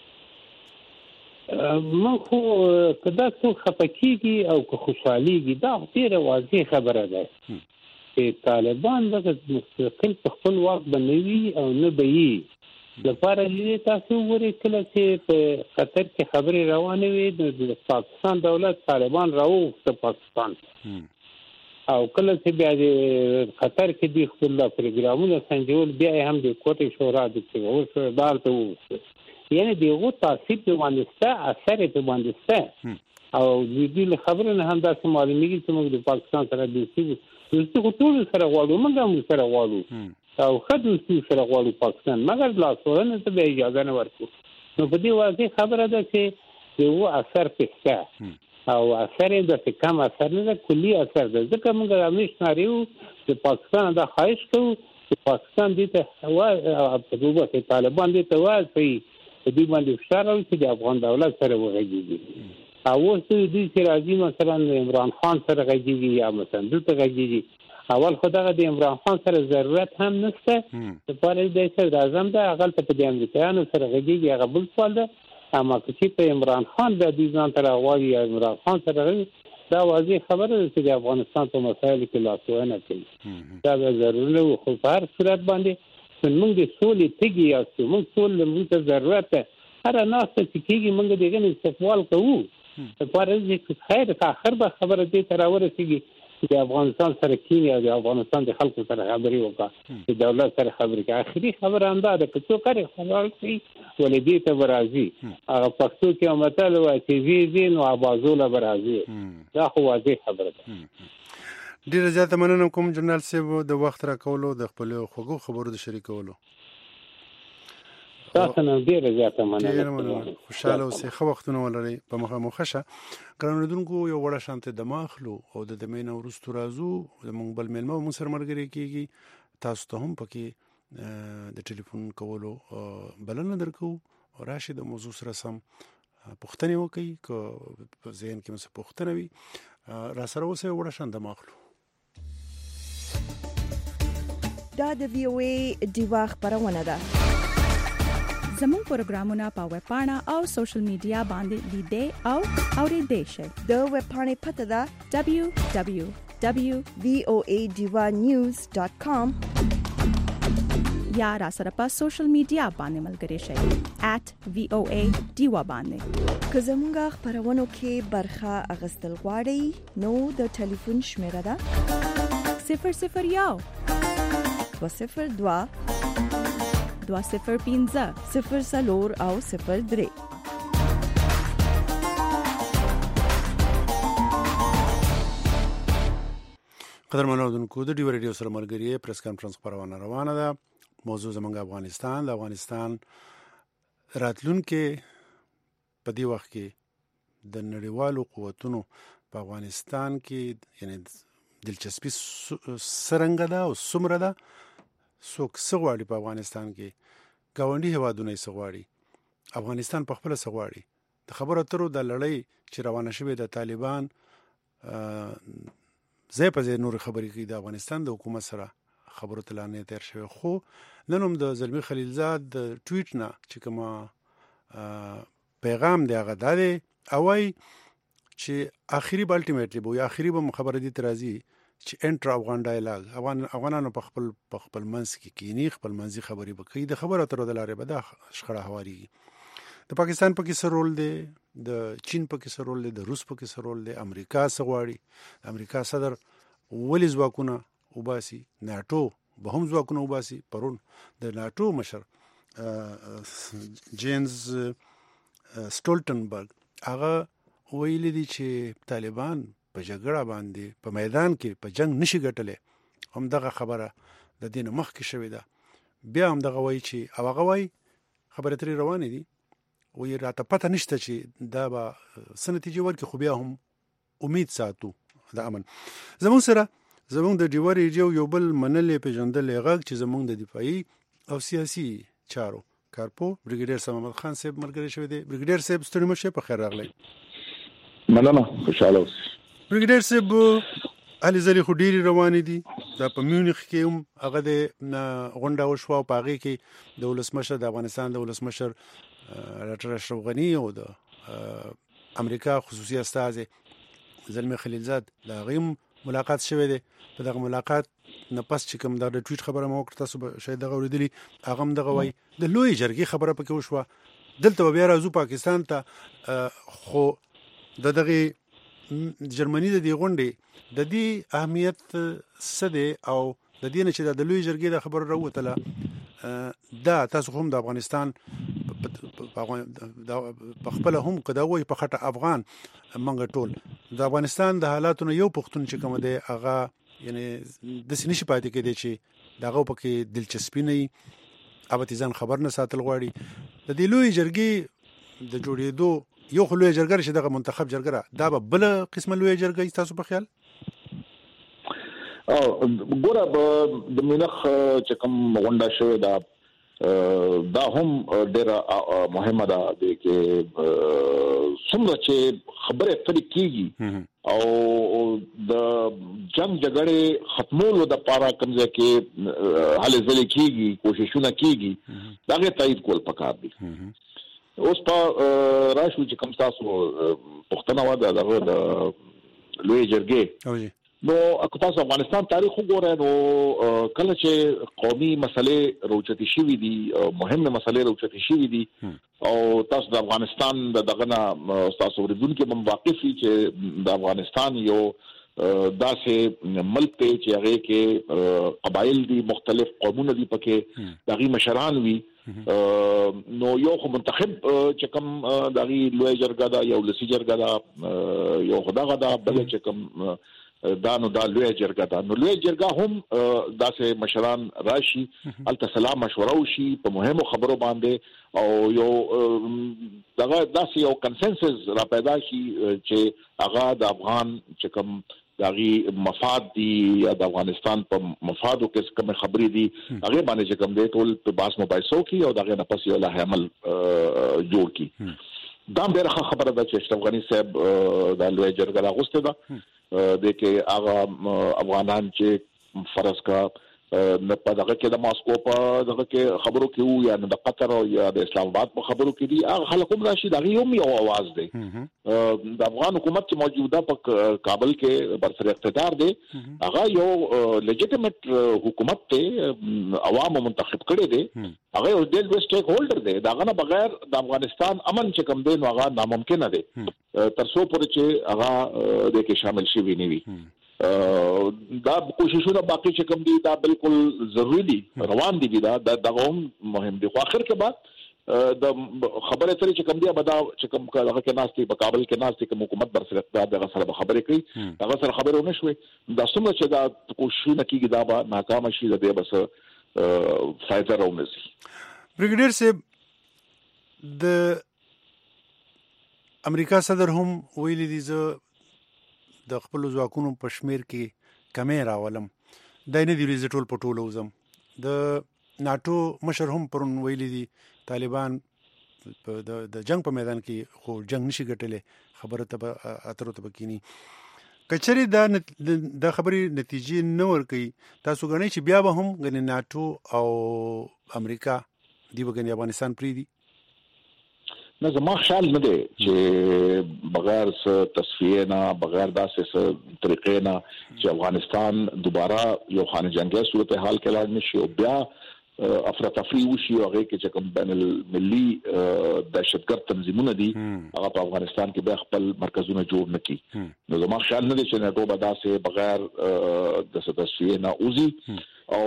ما خو کدا څو خپکیږي او که خوشحاليږي دا ډیره واضح خبره ده چې طالبان دغه مستقل په خپل واک باندې او نه بي لپاره دې تاسو ورې کله چې په قطر کې خبرې روانې وي د پاکستان دولت طالبان راوغوښته پاکستان او کله چې بیا د قطر کې د خپل پروګرامونه سنجول بیا هم د کوټې شورا د څو دالته وو یعنی دغه تاثیر په باندې ستا اثر په باندې ستا او دې خبره نه هم تاسو معلومیږي چې موږ د پاکستان سره د څه ټول سره غواړو موږ سره غواړو او خدوستي سره غواړو پاکستان مګر لاسونه ته به اجازه نه ورکو نو په دې واضح خبره ده چې یو اثر پېښه او اثر د کم اثر نه کلی اثر ده ځکه موږ همیش ناریو چې پاکستان دا خواهش کوو چې پاکستان دې ته هوا په دوبه کې طالبان دې ته وایي دې باندې فشار راوړي چې د افغان دولت سره وغږیږي او اوس دې چې راځي مثلا عمران خان سره غږیږي یا مثلا دلته غږیږي اول خدای د عمران خان سره ضرورت هم نشته لپاره د صدر اعظم د اقل په د امریکایانو سره غږیږي هغه بل سوال ده اما چې په عمران خان د دې ځان تر غواړي یا عمران خان سره دا واضح خبره ده چې د افغانستان په مسایلو کې لاسوهنه کوي دا ضروري او خو په هر صورت باندې موږ د سولې تګي یا موږ سولې موږ ته ضرورت ده هر ناس ته کېږي موږ دغه استقبال کوو لپاره چې خیر کا اخر به خبره دې تر ورسېږي د افغانستان سره کینی او د افغانستان د خلکو سره خبرې وکړه د دولت سره خبرې کوي اخري خبره انده که څو کاری خبر شي ولدي ته برازي هغه پښتو کې متل وایي چې زی نو ابازوله برازي دا خو واضح خبره ده ډیره زیاته مننه کوم جنرال صاحب د وخت را کولو د خپل خوږو خبرو د شریکولو تاسو نن ډیره زیاته مننه خوشاله اوسئ خو وختونه ولرئ په مخه مخشه ګرانودونکو یو وړه شانته د ماخلو او د مینه ورستو رازو د مونږ بل ملمو مو سره مرګري کیږي تاسو ته هم پکې د ټلیفون کولو بلنه درکو او راشد موضوع سره سم پوښتنه وکړي که په ذهن کې مې پوښتنه وي را سره اوسه وړه شانته ماخلو دا د وی او ای دیوا خبرونه ده زموږ پروګرامونه په ویب پاڼه او سوشل میډیا باندې لیدئ او اوریدئ شئ د ویب پاڼې پته ده www.voadivanews.com یا را سره په سوشل میډیا باندې ملګري شئ @voadiva باندې که زموږ خبرونو کې برخه اغستل غواړئ نو د ټلیفون شمیره ده 001 202 205 0 او 03 قدرمنو اوریدونکو د ډیو ریډیو سره ملګری پریس کانفرنس خبرونه روانه ده. موضوع زمونږ افغانستان د افغانستان راتلونکي په دې وخت کې د نړیوالو قوتونو په افغانستان کې یعنی دلچسپي سرنګه ده او څومره ده. څوک څه غواړي په افغانستان کې، ګاونډي هیوادونه یې څه غواړي، افغانستان په خپله څه غواړي. د خبرو اترو د لړۍ چې روانه شوې د طالبان ځای په ځای نور خبرې کوي د افغانستان د حکومت سره خبرو ته لا نه تیر شوی. خو نن هم د زلمی خلیلزاد د ټویټ نه چې کوم پیغام دی هغه دا دی او وايي چې اخري بالټیمیټلی به اخري به خبره دي ترازی چې انټر افغان ډایلاګ افغانانو په خپل منځ کې کینی خپل منځي خبرې وکړي. د خبرو اترو د لارې به دا شخړه هواري. د پاکستان په کې څه رول دی، د چین په کې څه رول دی، د روس په کې څه رول دی، امریکا څه غواړي، امریکا صدر ولې ځواکونه وباسي، ناتو به هم ځواکونه وباسي. پرون د ناتو مشر جینز سټولټنبرګ هغه ویلي دي چې طالبان په جګړه باندې په میدان کې په جنگ نشي ګټلې. هم دغه خبره د دین مخکې شوې ده. بیا هم دغه وایي چې او هغه وایي خبره ترې روانې دي وی راته پته نشته چې دا به څه نتیجه ورکړي، خو بیا هم امید ساتو د امن. زموږ سره زموږ د ډیو ریډیو یو بل منلې پیژندلې غږ چې زموږ د دفاعي او سیاسي چارو کارپو بریګیډیر صاحب محمد خان صاحب ملګری شوی دی. بریګیډیر صاحب ستړي مشه، په خیر راغلی. مننه، خوشاله اوسئ. بریګیډیر صاحب علي زلي خو ډیری روانې دي. دا په میونخ کې هم هغه د غونډه وشوه او په هغې کې د ولسمشر د افغانستان د ولسمشر ډاکټر اشرف غني او د امریکا خصوصي استازي زلمی خلیلزاد د هغې ملاقات شوی دی. په دغه ملاقات نه پس چې کوم دا د ټویټ خبره مو وکړه، تاسو شاید دغه اورېدلي، هغه هم دغه وایي د لویې جرګې خبره پکې وشوه. دلته به بیا راځو پاکستان ته، خو د دغې جرمني د دې غونډې د دې اهمیت څه دی او د دې نه چې د لویې جرګې د خبره راووتله دا تاسو هم د افغانستان په خپل هم قدوي په خټه افغان منګه ټول د افغانستان د حالاتونو یو پښتون چې کوم دی هغه یعنی د سنشي پاتې کې دی چې دغه پکې دلچسپي نه ابتي ځان خبر نه ساتل غواړي. د دې لوی جرګې د جوړېدو یو خلوی جرګه چې دغه منتخب جرګه دا به بل قسمه لوی جرګه تاسو په خیال ګوره د مینخ چې کوم غونډه شوې ده دا هم ډېره مهمه ده چې څومره چې خبرې اترې کېږي او د جنگ جګړې ختمولو دپاره کوم ځای کې هلې ځلې کېږي، کوششونه کېږي، د هغې تایید کول پکار دي. اوس په راشو چې کوم تاسو پوښتنه وه د دغه د لویې جرګې، نو که تاسو افغانستان تاریخ وګورئ نو کله چې قومي مسلې راوچتې شوي دي، مهمه مسلې راوچتې شوي دي او تاسو د افغانستان دغه نه تاسو اورېدونکي هم واقف دي چې د افغانستان یو داسې ملک دی چې هغې کې قبایل دي، مختلف قومونه دي، پکې د هغې مشران وي. نو یو خو منتخب چې کوم د هغې لویه جرګه ده، یو ولسي جرګه ده، یو خو دغه ده، بله چې کوم دا نو دا لویه جرګه ده. نو لویه جرګه هم داسې مشران راشي، هلته سلام مشوره وشي په مهمو خبرو باندې او یو دغه داسې یو کنسنسس را پیدا شي چې هغه د افغان چې کوم د هغې مفاد دي یا د افغانستان په مفادو کې کومې خبرې دي هغې باندې چې کوم دی ټول په بحث مباحثو کې او د هغې نه پس یو لایحه عمل جوړ کړي. دا هم ډېره ښه خبره ده چې اشرف غني صاحب دا لویه جرګه راغوستې ده د کې هغه افغانان چې فرض کا نه په دغه کې د ماسکو په دغه کې خبرو کې وو یا د قطر او یا د اسلام آباد په خبرو کې دي، هغه خلک هم راشي، دغه هم یو आवाज دی. د افغان حکومت چې موجوده په کابل کې برسر اقتدار دی هغه یو لیجیټیمیټ حکومت دی، عوامو منتخب کړي دی، هغه یو ډېر لوی سټیک هولډر دی. دغه نه بغیر د افغانستان امن چې کوم دی نو هغه ناممکنه دی تر څو پورې چې هغه د کې شامل شوي نه وي. دا کوششونه باقي چې کوم دي دا بالکل ضروري دي، روان دي، دا دغه هم مهم دي. خو اخر کې بعد د خبره ترې چې کوم دی ابدا چې کوم هغه کې ناشتي په کابل کې ناشتي کوم حکومت بر سره اقتدار دغه سره خبرې کوي هغه سره خبرونه نشوي دا څومره چې دا کوششونه کیږي دا به ناکام شي د دې بس فائدہ راونسي. بریګیډیر صاحب د امریکا صدر هم ویلي دي زه د خپل ځواکونو په شمیر کې کمې راولم دا نه دی لري ټول پټول وزم د ناتو مشر هم پرون ویلي دي طالبان د جنگ په میدان کې خو جنگ نشي ګټلې خبره ته اترو ته بکینی کچري دا خبري نتیجې نه ور کوي تاسو غنئ چې بیا به هم غني ناتو او امریکا دی وګنی افغانستان پری دي نه زما خیال نه دی چې بغیر تصفیه نه بغیر داسې طریقې نه چې افغانستان دوباره یو خانه جنگي صورتحال کې لاړ نشي او بیا افراطفری وشي او هغه کې چې کوم بین المللي دهشتګرد تنظیمونه دي هغه په افغانستان کې به خپل مرکزونه جوړ نکړي نو زما خیال نه دی چې ناتو به داسې بغیر د تصفیه نه اوزي او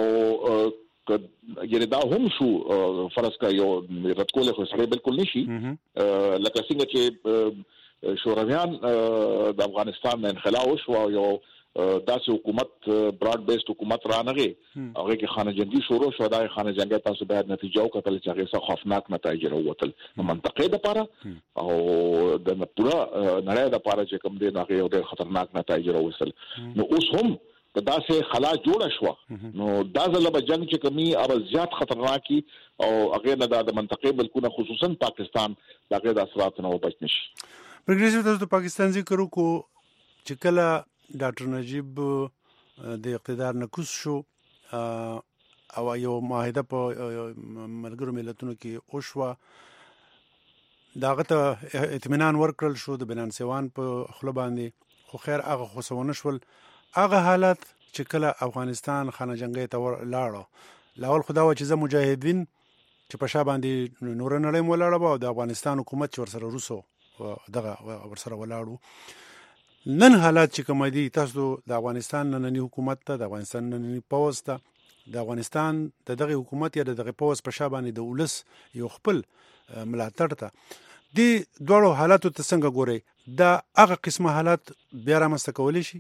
یعنی دا هم شو فرض کا یو رد کوله خو سره بالکل نشي لکه څنګه چې شورویان د افغانستان نه انخلا وشو یو داسې حکومت براډ بیسډ حکومت رانغه هغه کې خانه جنگي شروع شو دا خانه جنگي تاسو باید نتیجه وکړل چې هغه څه خوفناک نتایج راووتل منطقې لپاره او د پورا نړۍ لپاره چې کوم دی هغه ډېر خطرناک نتایج راووتل نو اوس هم دا سه خلا جوړه شو نو دا ځله به جنگ چې کمی او زیات خطرناکي او هغه نه د منطقې بلکونه خصوصا پاکستان دغه د اثرات نه وبچ نشي. پرګریسیو تاسو د پاکستان ذکر کو چې کله ډاکټر نجیب د اقتدار نکوس شو او یو معاهده په ملګرو ملتونو کې او شو داغه ته اطمینان ورکړل شو د بنان سیوان په خله باندې خو خیر هغه خصونه شول هغه حالت چې کله افغانستان خانه جنگي ته لاړو لاول خدا و چې زه مجاهدین چې په شا باندې نور نړۍ مولاړه او د افغانستان حکومت چې ورسره روسو دغه ورسره ولاړو نن حالات چې کوم دي تاسو د افغانستان نننی حکومت ته د افغانستان نننی پوز ته د افغانستان دغه حکومت یا دغه پوز په شا باندې د ولس یو خپل ملاتړ ته دي دوړو حالاتو ته څنګه ګوري دا هغه قسمه حالات بیا رامسته کولی شي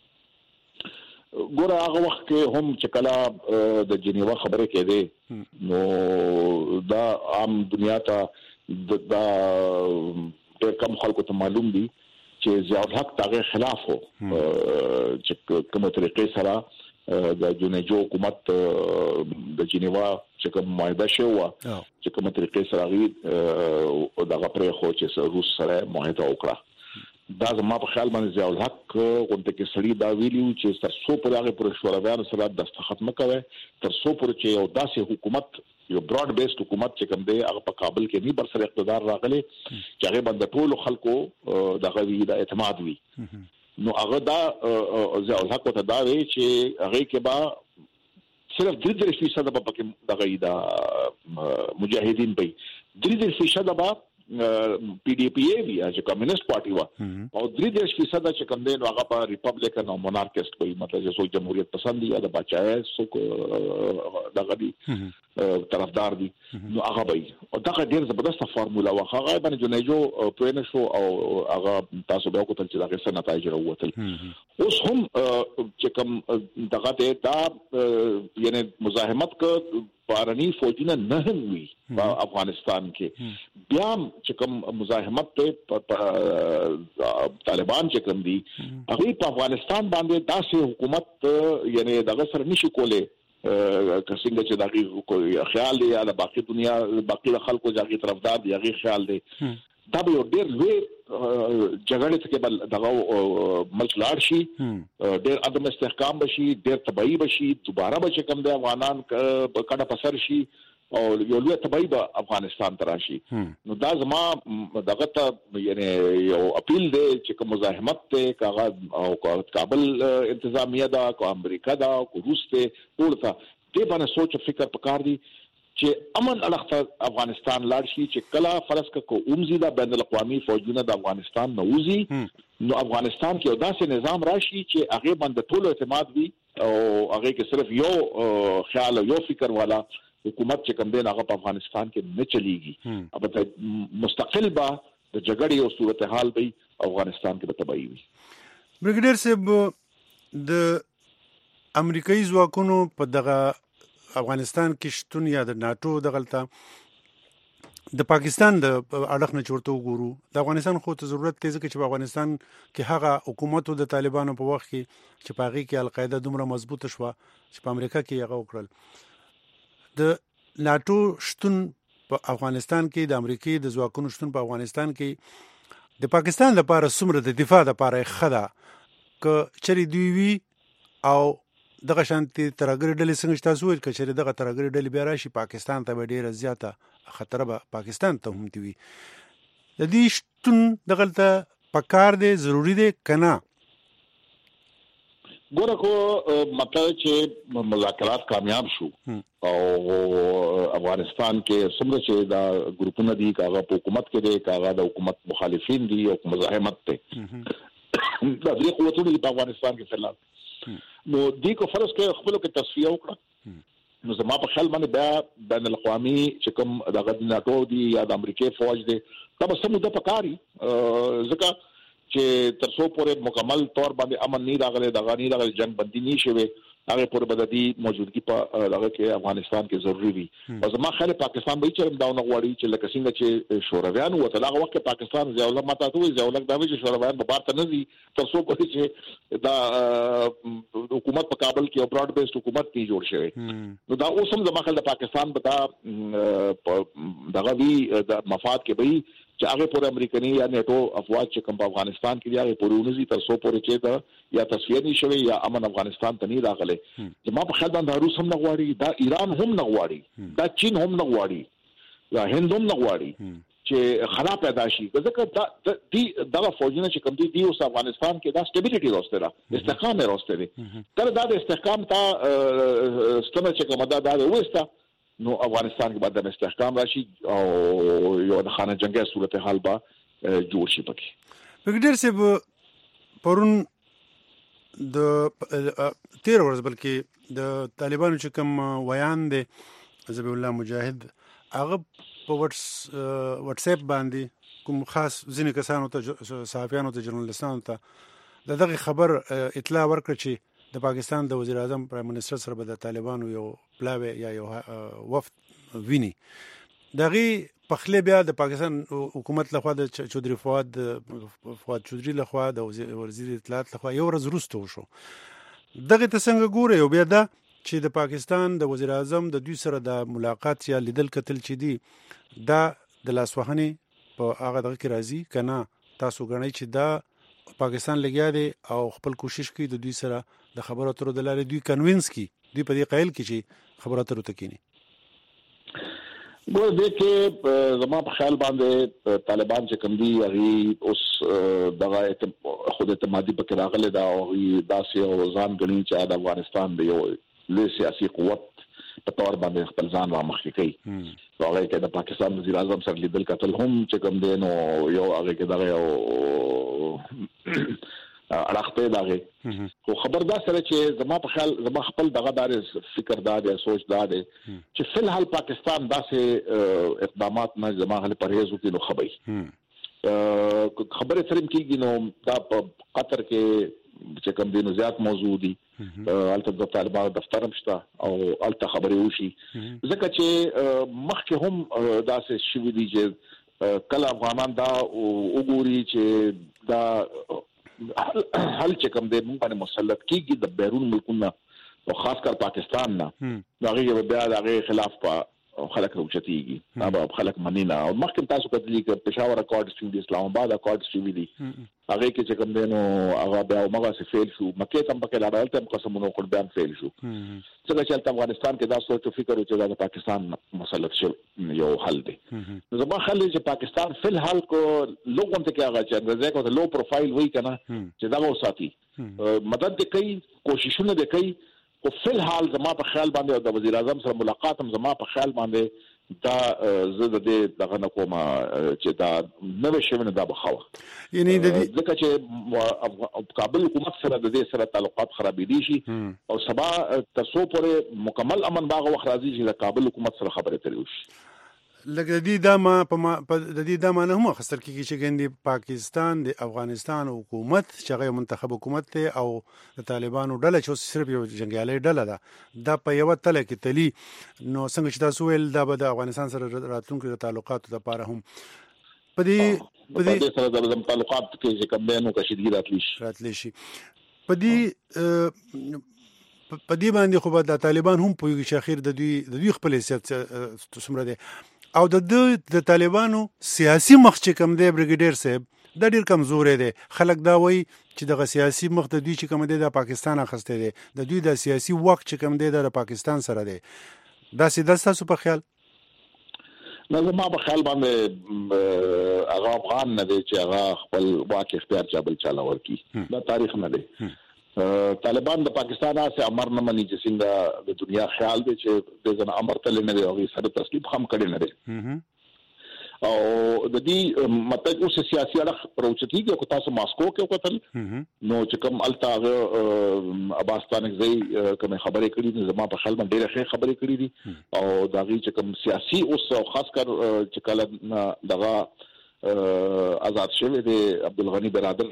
ګوره هغه وخت کې هم چې کله د جنیوا خبره کېده نو دا عام دنیا ته دا ډېر کم خلکو ته معلوم دي چې ضیاء الحق دغه خلاف وو چې کومه طریقې سره د جنیجو حکومت د جنیوا چې کوم معاهده شو چې کومه طریقې سره غي دغه پرې خو چې روس سره معاهده وکړه دا زما په خیال باندې ضیاء الحق غونډه کې سړي دا ویلیو چې تر څو پر هغه پر شورویانو سره دستخط مکوي تر څو پر چې یو داسې حکومت یو براډ بیسډ حکومت چې کوم دی هغه په کابل کې نه بر سره اقتدار راغلی چې هغه باندې ټول خلکو دغه وی د اعتماد وی نو هغه دا ضیاء الحق ته دا وی چې هغه کې با صرف 3% په پکې دغه دا مجاهدین به 3% با پی ډی پی ای وی چې کمیونست پارټي و او 3% چې کوم دی نو هغه په ریپبلیکن او مونارکست کوي مطلب چې څوک جمهوریت پسند دي یا د بچای څوک دغه دي طرفدار دي نو هغه به او دا ډېر زبردست فارمولا و هغه باندې جنیجو پوینه شو او هغه تاسو به وکړل چې دا څه نتایج راووتل اوس هم چې کوم دغه دا یعنی مزاحمت ک بارني فوجونه نه وي په افغانستان کې بیا چې کوم مزاحمت ته طالبان چې کوم دي هغه په افغانستان باندې داسې حکومت یعنی دغه سره نشي کولای څنګه چې دغه خیال دی یا باقي دنیا باقي خلکو ځاګي طرفدار دی هغه خیال دی دا به ډېر لوی جګړه ته بل دغه ملک لاړ شي ډېر عدم استحکام بشي ډېر تباہی بشي دوباره به کوم د افغانان کډه پسر شي او یو لوی تباہی به افغانستان تراشي نو دا زما دغه ته یعنی یو اپیل دی چې کوم مزاحمت ته کاغه او کابل انتظامیه دا کو امریکا دا کو روس ته ټول ته دې باندې سوچ او فکر پکار دي چې امن الخته افغانستان لاړ شي چې کله فرض کو اومزي دا بین الاقوامي فوجونه د افغانستان نوځي نو افغانستان کې داسې نظام راشي چې هغه باندې ټول اعتماد وي او هغه کې صرف یو خیال او یو فکر والا حکومت چې کوم دی هغه په افغانستان کې نه چلیږي اب مستقل با د جګړې او صورتحال به افغانستان کې به تباہي وي. برګډیر صاحب د امریکایي ځواکونو په دغه افغانستان کې شتون یا د ناتو دغلطه د پاکستان د اړخ نه چورته وګورو د افغانستان خو ته ضرورت دی ځکه چې په افغانستان کې هغه حکومت د طالبانو په وخت کې چې په هغه کې القاعده دومره مضبوطه شو چې په امریکا کې هغه وکړل د ناتو شتون په افغانستان کې د امریکای د ځواکونو شتون په افغانستان کې د پاکستان لپاره څومره د دفاع لپاره خدا ک چری دی وی او دغه شانتي ترګر ډلې څنګه تاسو ویل کچې دغه ترګر ډلې بیا راشي پاکستان ته ډیره زیاته خطر به پاکستان ته هم دی د دې شتون دغلته پکار دی ضروری دی کنه ګوره کو مطلب چې مذاکرات کامیاب شو او افغانستان کې څومره چې دا ګروپونه دي کاغه په حکومت کې دي کاغه د حکومت مخالفین دي او مزاحمت ته د دې قوتونو په افغانستان کې فعال نو دې کو فرض کې خپل کې تصفیه وکړه نو زما په خیال باندې بیا بین الاقوامي چې کوم د ناتو دي یا د امریکای فوج دي دا به سمو د پکاري ځکه چې تر څو پورې مکمل طور باندې امن نه راغلی د غانی راغلی جنگ بندي نشي وي هغه پورې بددي موجودګي په هغه کې افغانستان کې ضروری وي او زما خیال پاکستان به چې داونه غواړي چې لکه څنګه چې شورویان وته هغه وخت پاکستان ځاوله ماته ته ځاوله دا چې شورویان په بارته نه دي تر څو پورې چې دا حکومت په کابل کې او براډ بیس حکومت کې جوړ شوی نو دا اوس هم زما خیال د پاکستان په دا دغه وی د مفاد کې به چې هغه پورې امریکایي یا نیټو افواج چې کوم په افغانستان کې هغه پورې ونزي تر څو پورې چې دا یا تصفیه نشوي یا امن افغانستان ته نه راغلي زما په خیال باندې روس هم نه غواړي دا ایران هم نه غواړي دا چین هم نه غواړي یا هند هم نه غواړي چې خراب پیدا شي ځکه دا فوجونه چې کوم دي اوس افغانستان کې دا سټیبিলিټي راوستي را استحکام راوستي دي تر دا د استحکام ته ستنه چې کوم دا وستا نو افغانستان کې بعد د استحکام راشي او یو د خانه جنگي صورتحال با جوړ شي پکې وګډر صاحب پرون د 13 ورځ بلکې د طالبانو چې کوم ویان دي ذبیح الله مجاهد هغه په واتس اپ باندې کوم خاص ځینې کسانو ته صحافیانو ته جرنالستانو ته دغه خبر اطلاع ورکړ چې د پاکستان د وزیر اعظم پرایم منسٹر سره به د طالبانو یو پلاوی یا یو وفد ویني دغه پخله بیا د پاکستان حکومت لخوا د چودري فؤاد چودري لخوا د وزیر اطلاعات لخوا یو ورځ وروسته شو دغه ته څنګه ګوره یو بیا دا چې د پاکستان د وزیر اعظم د دوی سره د ملاقات یا لیدل کتل چې دی دا د لاسوهنې په هغه دغه کې راځي کنه تاسو غنئ چې دا پاکستان لګیا دی او خپل کوشش کوي د دوی سره د خبرو اترو د لارې دوی کنوینس کی دوی په دې قائل کی چې خبرو اترو تکینی ګور دې کې زما په خیال باندې طالبان چې کوم دي هغه اوس دغه خود اعتمادي په راغله دا او داسې او ځان غني چې د افغانستان د یو لوی سیاسي قوت په تور باندې خپل ځان را مخکې کوي هغه کې د پاکستان وزیر اعظم سره لیدل کتل هم چې کوم دی نو یو هغه کې دغه یو اړخته دغه خو خبردار سره چې زما په خیال زما خپل دغه دار فکر دار یا سوچ دار چې فل حال پاکستان داسې اقدامات نه زما خپل پرهیز وکړي نو خبره سره کېږي نو دا په قطر کې چې کوم دینو زیات موضوع دي البته د طالبانو دفتر هم شته او البته خبرې وشي ځکه چې مخکې هم داسې شوي دي چې کله افغانان دا وګوري چې دا حل چې کوم دی موږ باندې مسلط کیږي د بیرون ملکونو او خاص کر پاکستان نه هغه بیا د خلاف په خلک روچتيږي دا خلک منینا او مخکې تاسو کتلی چې پېښور اکارډ سټډي اسلام آباد اکارډ سټډي دي هغه کې چې کوم دینو هغه بیا موږ څه فیل شو مکه تم پکې لاړل تم قسمونو کول بیان فیل شو څنګه چې افغانستان کې دا سوچ فکر چې د پاکستان مسلط شو یو حل دی زما خل چې پاکستان فل حال کو لوګون ته کې هغه چې انګريزي کو لو پروفایل وای کنه چې دا و ساتي مدد کوي کوششونه کوي او فل حال زما په خیال باندې د وزیر اعظم سره ملاقات هم زما په خیال باندې دا زه د دې دغه نه کوم چې دا نو شوی نه دا بخاوه یعنی د دې ځکه چې کابل حکومت سره د دې سره تعلقات خرابېدي شي او سبا تاسو پورې مکمل امن باغ وخت راځي چې د کابل حکومت سره خبرې ترې وشي لکه د دې دا ما نه هم خسر کیږي چې ګندې پاکستان د افغانستان حکومت چې هغه منتخب حکومت ته او د طالبانو ډله چې صرف یو جنگیالي ډله ده دا په یو تله کې تلی نو څنګه چې تاسو ویل دا به د افغانستان سره راتلونکو تعلقاتو لپاره هم په دې سره د تعلقات کې چې کوم نو کشیدګي راتلی شي په دې باندې خو به د طالبان هم پوهیږي چې اخیر د دوی خپل حیثیت څومره دی او د طالبانو سیاسي مخ چې کوم دی بریګیډیر صاحب دا ډیر کمزور دی خلک دا وایي چې دغه سیاسي مخ د دوی چې کوم دی د پاکستان اخسته دی د دوی د سیاسي وخت چې کوم دی د پاکستان سره دی دا سیده تاسو په خیال نو ما په خیال باندې هغه افغان نه دی چې هغه خپل واک اختیار چا بل چاله ورکی دا تاریخ نه دی طالبان د پاکستان سره امر نه مني چې څنګه د دنیا خیال دی چې د ځن امر تل نه دی او سره تسلیم هم کړي نه دی او د دې مطلب اوس سیاسي اړه پروچتي کې تاسو ماسکو کې وکتل نو چې کوم التا اباستان زي کوم خبرې کړې زما په خیال باندې ډېر ښه خبرې کړې دي او دا غي چې کوم سیاسي اوس خاص کر چې کله دغه آزاد شوی دی عبدالغنی برادر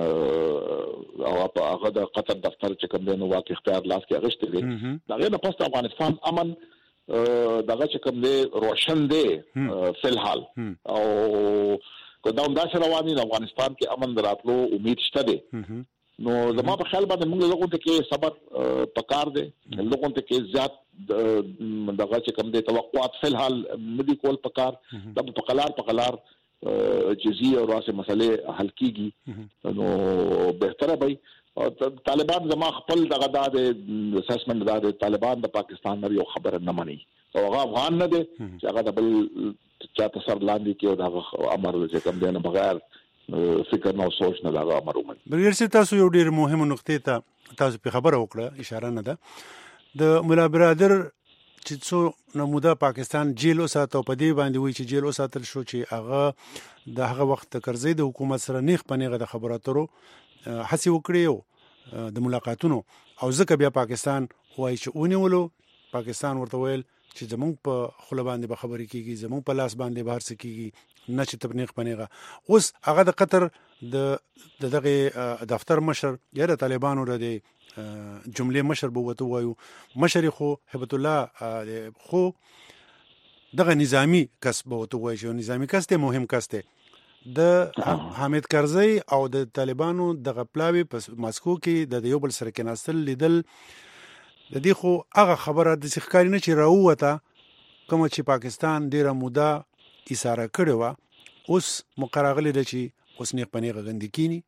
او هغه د قطر دفتر چې کوم دی نو واقع اختیار لاس کې اغشته دي دا غیر نه پس افغانستان امن دغه چې کوم دی روشن دی فلحال او کدا هم دا سره رواني افغانستان کې امن دراتلو امید شته دی نو زما په خیال باندې موږ لوګو ته کې صبر پکار دی لوګو ته کې زیات دغه چې کوم دی توقعات فلحال مدي کول پکار د پقلار جزئي او راسه مسلې حل کیږي نو بهتره وي طالبان زما خپل دغه د اسسمنت د طالبان د پاکستان نه یو خبره نه مني او هغه افغان نه دي چې هغه د بل چا تسر لاندې کې او د امر چې کوم دی نه بغیر فکر نو سوچ نه دا امر ومن برګر تاسو یو ډیر مهمه نقطه ته تاسو په خبره وکړه اشاره نه ده د مولا برادر چې څو نموده پاکستان جیل وساتو په دې باندې وی چې جیل وساتل شو چې هغه د هغه وخت کرزی د حکومت سره نیغ پنیغه د خبراتو هڅه وکړي د ملاقاتونو او ځکه بیا پاکستان وایي چې اونیولو پاکستان ورته ویل چې زمونږ په خله باندې به خبرې کیږي زمونږ په لاس باندې بهر څه کیږي نه چې تبنیغ پنیغه اوس هغه د قطر د دغه دفتر مشر یا د طالبانو د جمله مشر به وته وایو مشر خو هبت الله خو دغه نظامی کس به وته وایي چې نظامی کس ته مهم کس ته د حامد کرزی او د طالبانو دغه پلاوی په ماسکو کې د یو بل سره کې ناستل لیدل د دې خو هغه خبره د ښکاری نه چې راووته کوم چې پاکستان ډیره موده اشاره کړې و اوس مقرغلی د چې اوس نه پنیغه غندې کینی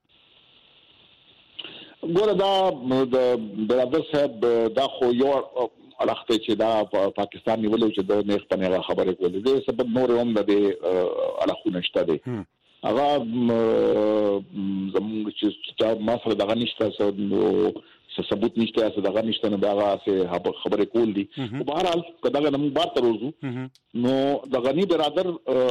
ګوره دا د برادر صاحب دا خو یو اړخته چې دا پاکستان نیولو چې د نیغ پنیغه خبرې کولې دي سبب نور هم د اړخونه شته دي هغه زموږ چې ما سره دغه نشته نو ثبوت نشته چې دغه نشته نو دغه خبرې کول دي په بهر حال کداغه نمو بار تر وځو نو د غنی برادر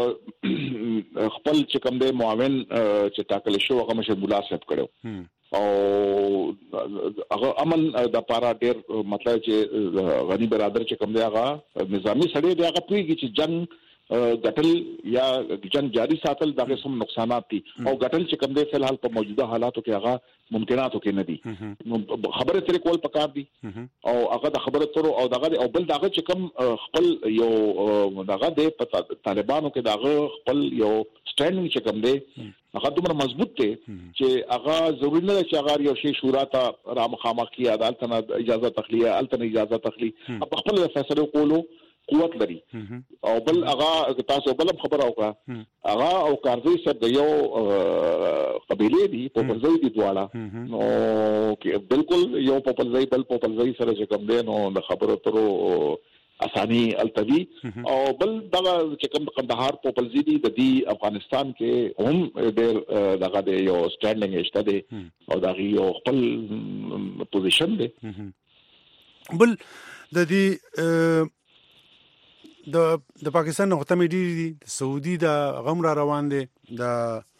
خپل چې کوم دی معاون چې ټاکل شو هغه مشه مولا صاحب کړو او هغه امن د پارا ډیر مطلب چې غنی برادر چې کوم دی هغه نظامی سړی دی هغه پیږي چې جنگ غټل یا جنگ جاری ساتل دغه سم نقصانات دي او غټل چې کوم دی فلحال په موجوده حالاتو کې هغه ممکناتو کې نه دي نو خبره ترې کول پکار دي او هغه د خبره تر او دغه او بل دغه چې کوم خپل یو دغه د طالبانو کې دغه خپل یو سټانډینګ چې کوم دی هغه دومره مضبوط دی چې هغه ضروري نه چې هغه یو شی شورا ته رامخامخ کی عدالت نه اجازه تخلیه الته اجازه تخلی په خپل فیصله کولو قوت لري او بل هغه تاسو بل خبر اوکړه هغه او کارزوی سره د یو قبيله دي په پرځي دي دواړه نو کې بالکل یو په پرځي بل په پرځي سره چې کوم دی نو د خبرو ترو اساني التوی او بل دغه چې کوم قندهار په پرځي دي د دې افغانستان کې هم ډېر دغه د یو سټانډینګ شته دي او دغه یو خپل پوزیشن دي بل د دې د پاکستان نقطه مې ډېری دي سعودي د غم را روان دي د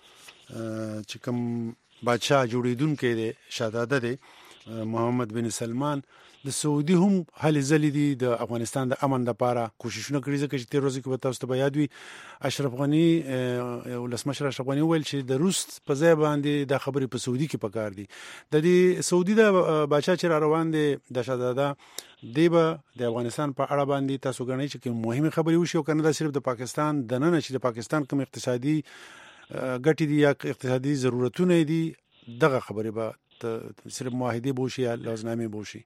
چې کوم بادشاہ جوړیدونکو دی شاهزاده دی محمد بن سلمان د سعودي هم هلې ځلې دي د افغانستان د امن لپاره کوششونه کړي ځکه چې تیر ورځې کې به تاسو ته یاد وي اشرف غني ولسمشر اشرف غني ویل چې د روس په ځای باندې د خبرې په سعودي کې پکار دي د دې سعودي د بادشاہ چې را روان دي د شاهزاده دیبه د افغانستان په اړه باندې تاسو غنئ چې مهمه خبرې وشي او کنه دا صرف د پاکستان د نه چې د پاکستان کوم اقتصادي ګټې دي یا اقتصادي ضرورتونه دي دغه خبرې به صرف معاهده بوشي یا لازمنامه بوشي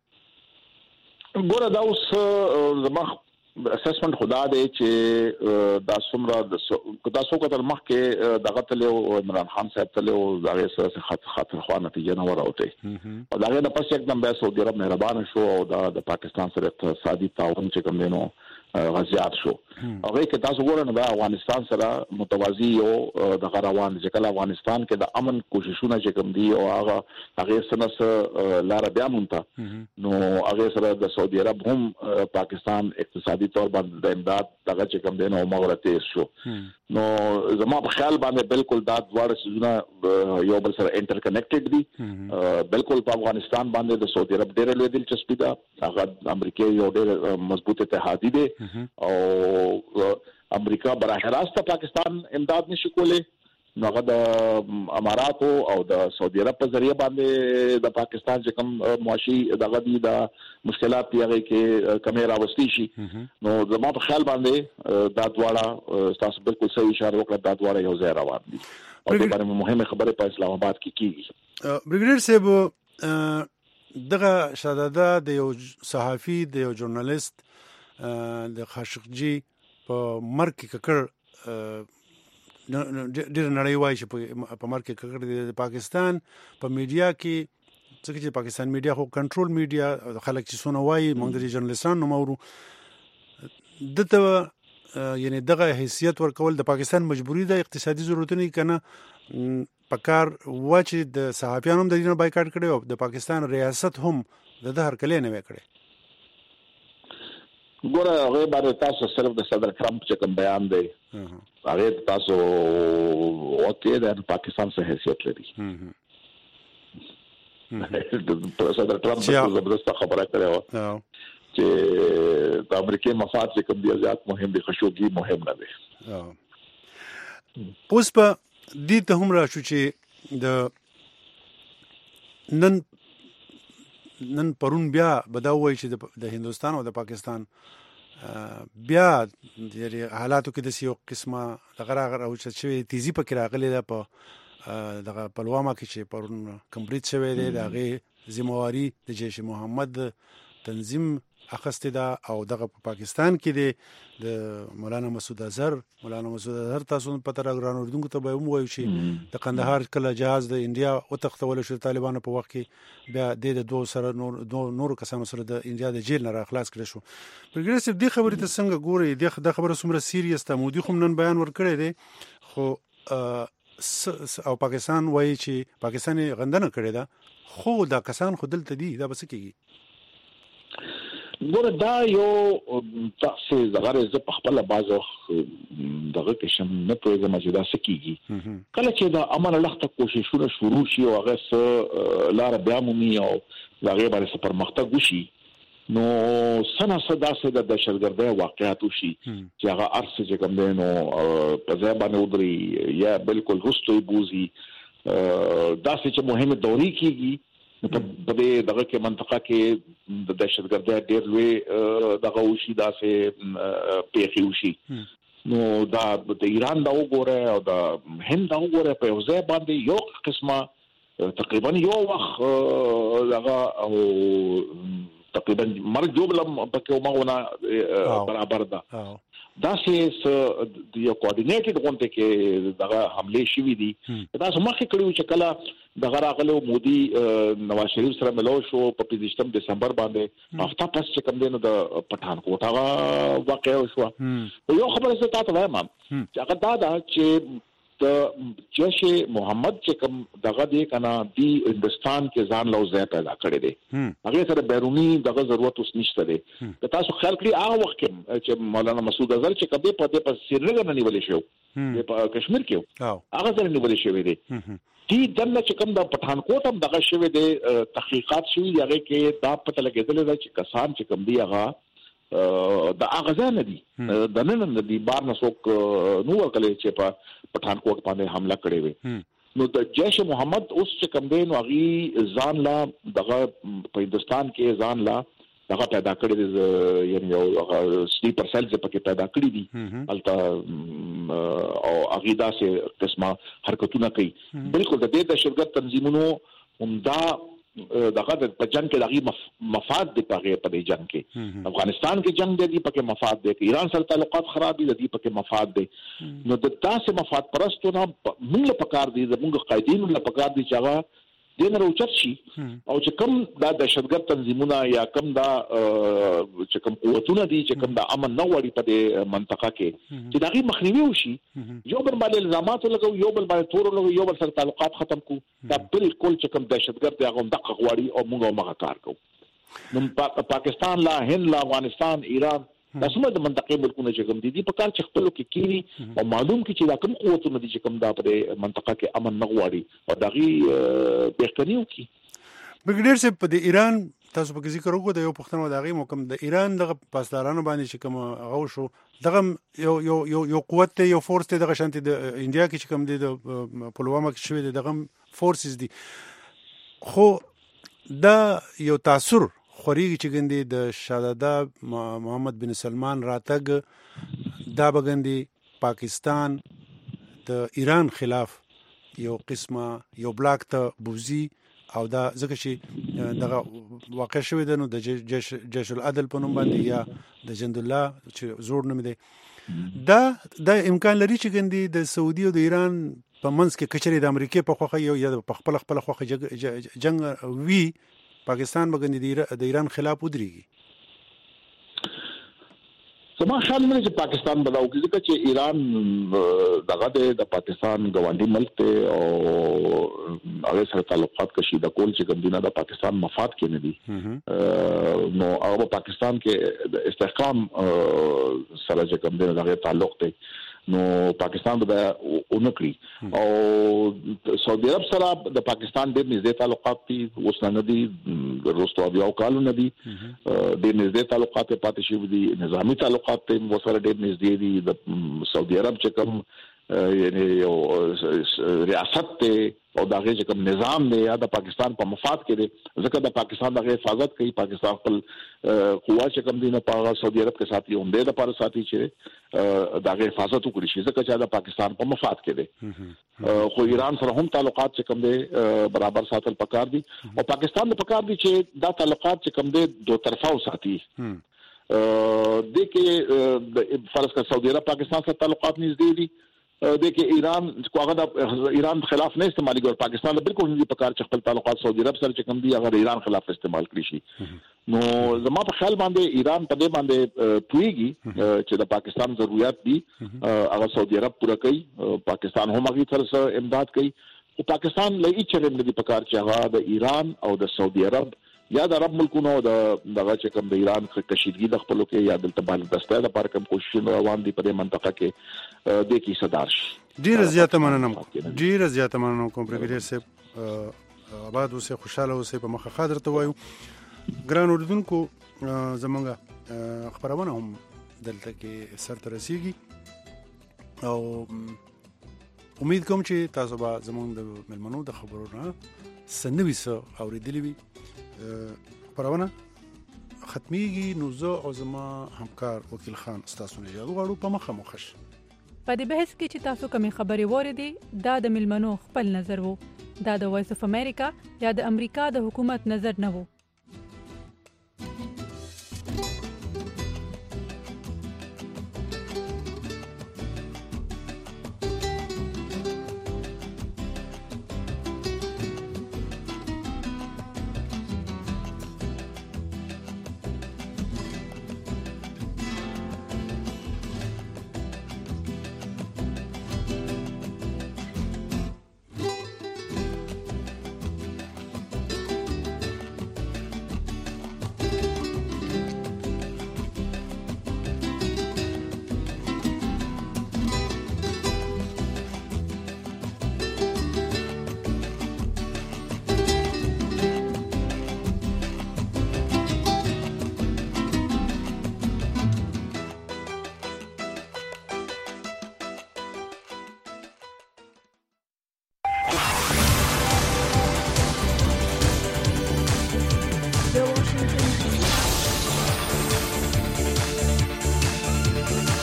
ګوره دا اوس زما اسسمنت خدا دی چې دا څومره دا څو کتل مخکې دغه تل عمران خان صاحب تل او هغه سره خاطر خوا نتیجه نه وراوته او دا غیر پس एकदम به سعودي عرب مهربان شو او د پاکستان سره اقتصادي تعاون چې کوم دینو غزيات شو هغه کې تاسو ګورئ نو افغانستان سره متوازی یو د غروان چې کله افغانستان کې د امن کوششونه چې کوم دي او هغه سره لار بیا مونته نو هغه سره د سعودي عرب هم پاکستان اقتصادي تور باندې د امداد دغه چې کوم دینو مغرته شو نو زما په خیال باندې بالکل دا دواړه شونه یو بل سره انټر کنیکټډ دي بالکل په افغانستان باندې د سعودي عرب ډېر لوی دلچسپي ده هغه امریکا یو ډېر مضبوط اتحادی دی او امریکا براه راست پاکستان امداد نشي کولای نو هغه د اماراتو او د سعودي عرب په ذریعہ باندې د پاکستان چې کوم معاشي دغه دي د مشکلات دی هغه کې کمې راوستي شي نو زما په خیال باندې دا دواړه تاسو بالکل صحیح اشاره وکړه دا دواړه یو ځای روان دي او د باندې مهمه خبره په اسلام آباد کې کیږي برګیډیر صاحب دغه شاهزاده د یو صحافي د یو ژورنالیست د خاشقجي په مرګ کې ککړ ډېر نړۍ وایي چې په مرګ کې ککړ د پاکستان په میډیا کې څنګه چې پاکستان میډیا خو کنټرول میډیا خلک چې سونه وایي موږ د ژورنالیستانو مورو دته یعنی دغه حیثیت ورکول د پاکستان مجبوری ده اقتصادي ضرورتونه کنه پکار و چې د صحافیانو د دینه بایکاټ کړي او د پاکستان ریاست هم د هر کله نه وکړي ګوره هغه باندې تاسو صرف د صدر ټرمپ چې کوم بیان دی هغه تاسو اوکې د پاکستان سره حیثیت لري صدر ټرمپ زبردست خبره کړې و چې د امریکای مفاد چې کوم دی زیات مهم دي خشوګي مهم نه دی اوس په دې ته هم راشو چې د نن پرون بیا بداوي چې د هندستان او د پاکستان بیا د حالاتو کې د یو قسمه دغه او چې تیزی پکې راغلي ده په دغه پلوامه کې چې پرون کمپلیټ شوی دی دغه ذمہواری د جیش محمد تنظیم اخسته ده او دغه په پاکستان کې دی د مولانا مسعود اظهر تاسو په تر اګرانو دونکو ته به وایو چې د قندهار کله جهاز د انډیا او تختول شو طالبانو په وخت کې بیا د دوه سره نور کسانو سره د انډیا د جیل نه را خلاص کړي شو پرګریسیو د خبرې ته څنګه ګوري د خبره سمره سیریس ته مودي خو نن بیان ورکړی دی خو او پاکستان وایي چې پاکستان غندنه کړی ده خو دا کسان خو دلته دي دا بس کېږي ګوره دا یو تاسو زغره ز په خپل بازو دغه کې شم نه پوهیږم چې دا سکیږي کله چې دا امن لخته کوششونه شروع شي او هغه لار بیا مومي او هغه باندې پرمختګ وشي نو سنا صدا سره د دهشتګردۍ واقعیت وشي چې هغه ارس چې کوم دی نو په ځای باندې ودري یا بالکل رستوي بوزي دا چې مهمه دوري کیږي په دې دغه کې منطقه کې د دهشتګردۍ ډېر لوی دغه وشي دا سه پیښې وشي نو دا د ایران دا وګوره او د هند دا وګوره په یو ځای باندې یو قسمه تقریبا یو وخت دغه او تقریبا مرګ جوړلم پکې ومغونه برابر ده دا سه یو کوارډینیټډ غونډه کې دغه حمله شوې دي دا سمخه کړیو چې کله دغه راغلو مودي نواز شریف سره ملو شو په 15 دسمبر باندې هفته پس چې کوم دینو د پټانکوټ هغه واقع شو یو خبره څه تاسو وایم چې هغه دا چې د جيش محمد چې کوم دغه دی کنه دی هندستان کې ځان له ځای پیدا کړی دی هغه سره بیرونی دغه ضرورت اوس نشته دی که تاسو خیال کړئ هغه وخت کې چې مولانا مسعود اظهر چې کبه په دې په سرینګر نه نیول شو په کشمیر کې هغه سره نیول شوی دی دی دنه چې کوم د پټانکوټ هم دغه شوی دی تحقیقات شوی هغه کې دا پته لګیدل چې کسان چې کوم دی هغه د اغازان دي د نن د دې بار نسوک نو ورکلې چې په پټانکوټ باندې حمله کړې وي نو د جيش محمد اوس چې کوم دی نو هغه ځان لا دغه په هندستان کې ځان لا دغه پیدا کړی یعنی یو سلیپر سیل چې پکې پیدا کړی دي البته او اغیدا سه قسمه حرکتونه کوي بالکل د دې دهشتګرد تنظیمونو همدا دغه په جنگ کې دغه مفاد دي په دې جنگ کې افغانستان کې جنگ دی پکې مفاد دي ایران سره تعلقات خراب دي پکې مفاد دي نو د تاسو مفاد پرستونه موږ په کار دي موږ قائدین له پکار دي چې هغه دین راوچت شي او چې کوم دا دهشتګرد تنظیمونه یا کوم دا چې کوم قوتونه دي چې کوم دا امن نه وړي په دې منطقه کې چې دغه مخنیوي وشي یو بل باندې الزامات لګو یو بل باندې تور لګو یو بل سره تعلقات ختم کو دا بالکل چې کوم دهشتګرد هغه دغه غواړي او موږ هغه کار کوو نو پاکستان لا هند لا افغانستان ایران دا سمه د منطقې ملکونه چې کوم دي په کار چې خپل کې کیری او معلوم کی چې دا کوم قوتونه دي چې کوم دا په منطقه کې امن نه غواړي او دغه بهترینو کی بګډر سه په ایران تاسو په ذکر وکړو د یو پښتنو دغه موکم د ایران دغه پاسدارانو باندې چې کوم هغه شو دغه یو قوت یو فورس ته دغه شانتي د انډیا کې چې کوم دي د پلوامه کې شوی دغه فورسز دي خو دا یو تاثیر خوريږي چې ګندي د شاهزاده محمد بن سلمان راتګ دا بګندي پاکستان د ایران خلاف یو قسمه یو بلاک ته بوزي او دا ځکه چې دغه واقع شوی د نو د جيش العدل په نوم باندې یا د جند الله چې زوړ نوم دی دا امکان لري چې ګندي د سعودي او د ایران په منځ کې کچري د امریکای په خوخه یو یا په خپل خوخه جنگ وی پاکستان بګندې د ایران خلاف ودرېږي سما خیال مې چې پاکستان بداو کې چې ایران دغه د پاکستان ګوانډي ملک ته او هغه سره تعلقات کشي د کول چې ګندینه د پاکستان مفاد کې نه دي نو هغه پاکستان کې د استحکام سره چې ګندینه دغه تعلق ته نو پاکستان به اونکړي او سعودي عرب سره د پاکستان ډېر نږدې تعلقات دي اوس نه دي وروسته بیا کالو نه دي ډېر نږدې تعلقات پاتې شوي دي نظامی تعلقات ته مو سره ډېر نږدې دي د سعودي عرب چې کوم یعنی یو ریاست ته او دغه چې کوم نظام دی یا د پاکستان په مفاد کې دی ځکه د پاکستان دغه حفاظت کوي پاکستان خپل قوا چې کوم دي نه په سعودي عرب کې ساتي هم د لپاره ساتي چې دغه حفاظت وکړي شي ځکه چې د پاکستان په مفاد کې دی خو ایران سره هم تعلقات چې کوم دي برابر ساتل پکار دي او پاکستان د پکار دي چې دا تعلقات چې کوم دي دوه طرفه وساتي د کې فرض کړه سعودي عرب پاکستان سره تعلقات نږدې دي देखिए ईरान को अगर ईरान खिलाफ नहीं इस्तेमाल की और पाकिस्तान बिल्कुल नहीं प्रकार चखल ताल्लुकात सऊदी अरब सर चकम दी अगर ईरान खिलाफ इस्तेमाल करी शी नो जमा पर ख्याल बांधे ईरान पदे बांधे पुएगी कि पाकिस्तान जरूरियात दी अगर सऊदी अरब पूरा कई पाकिस्तान हम अगी तरह से इमदाद कई तो पाकिस्तान लई चले दी प्रकार चाहा द ईरान और द सऊदी अरब یا د عرب ملکونو دغه چې کوم د ایران کشیدګي د خپلو کې یا د تبال دسته لپاره کوم کوششونه روان دي په دې منطقه کې د کی صدر ډیر زیاته مننه کوم برګډیر صاحب آباد اوسه خوشاله اوسه په مخه خاطر ته وایو ګران اوردونکو زمونږه خبرونه هم دلته کې سر ته رسیږي او امید کوم چې تاسو به زمونږ د ملمنو د خبرونه سنوي سره اوریدلی وي خبرونه ختميږي نو زه او زما همکار وکیل خان تاسو نه یاد غواړو په مخه مخش په دې بحث کې چې تاسو کومې خبرې وریدي دا د ملمنو خپل نظر وو دا د وایس اف امریکا یا د امریکا د حکومت نظر نه وو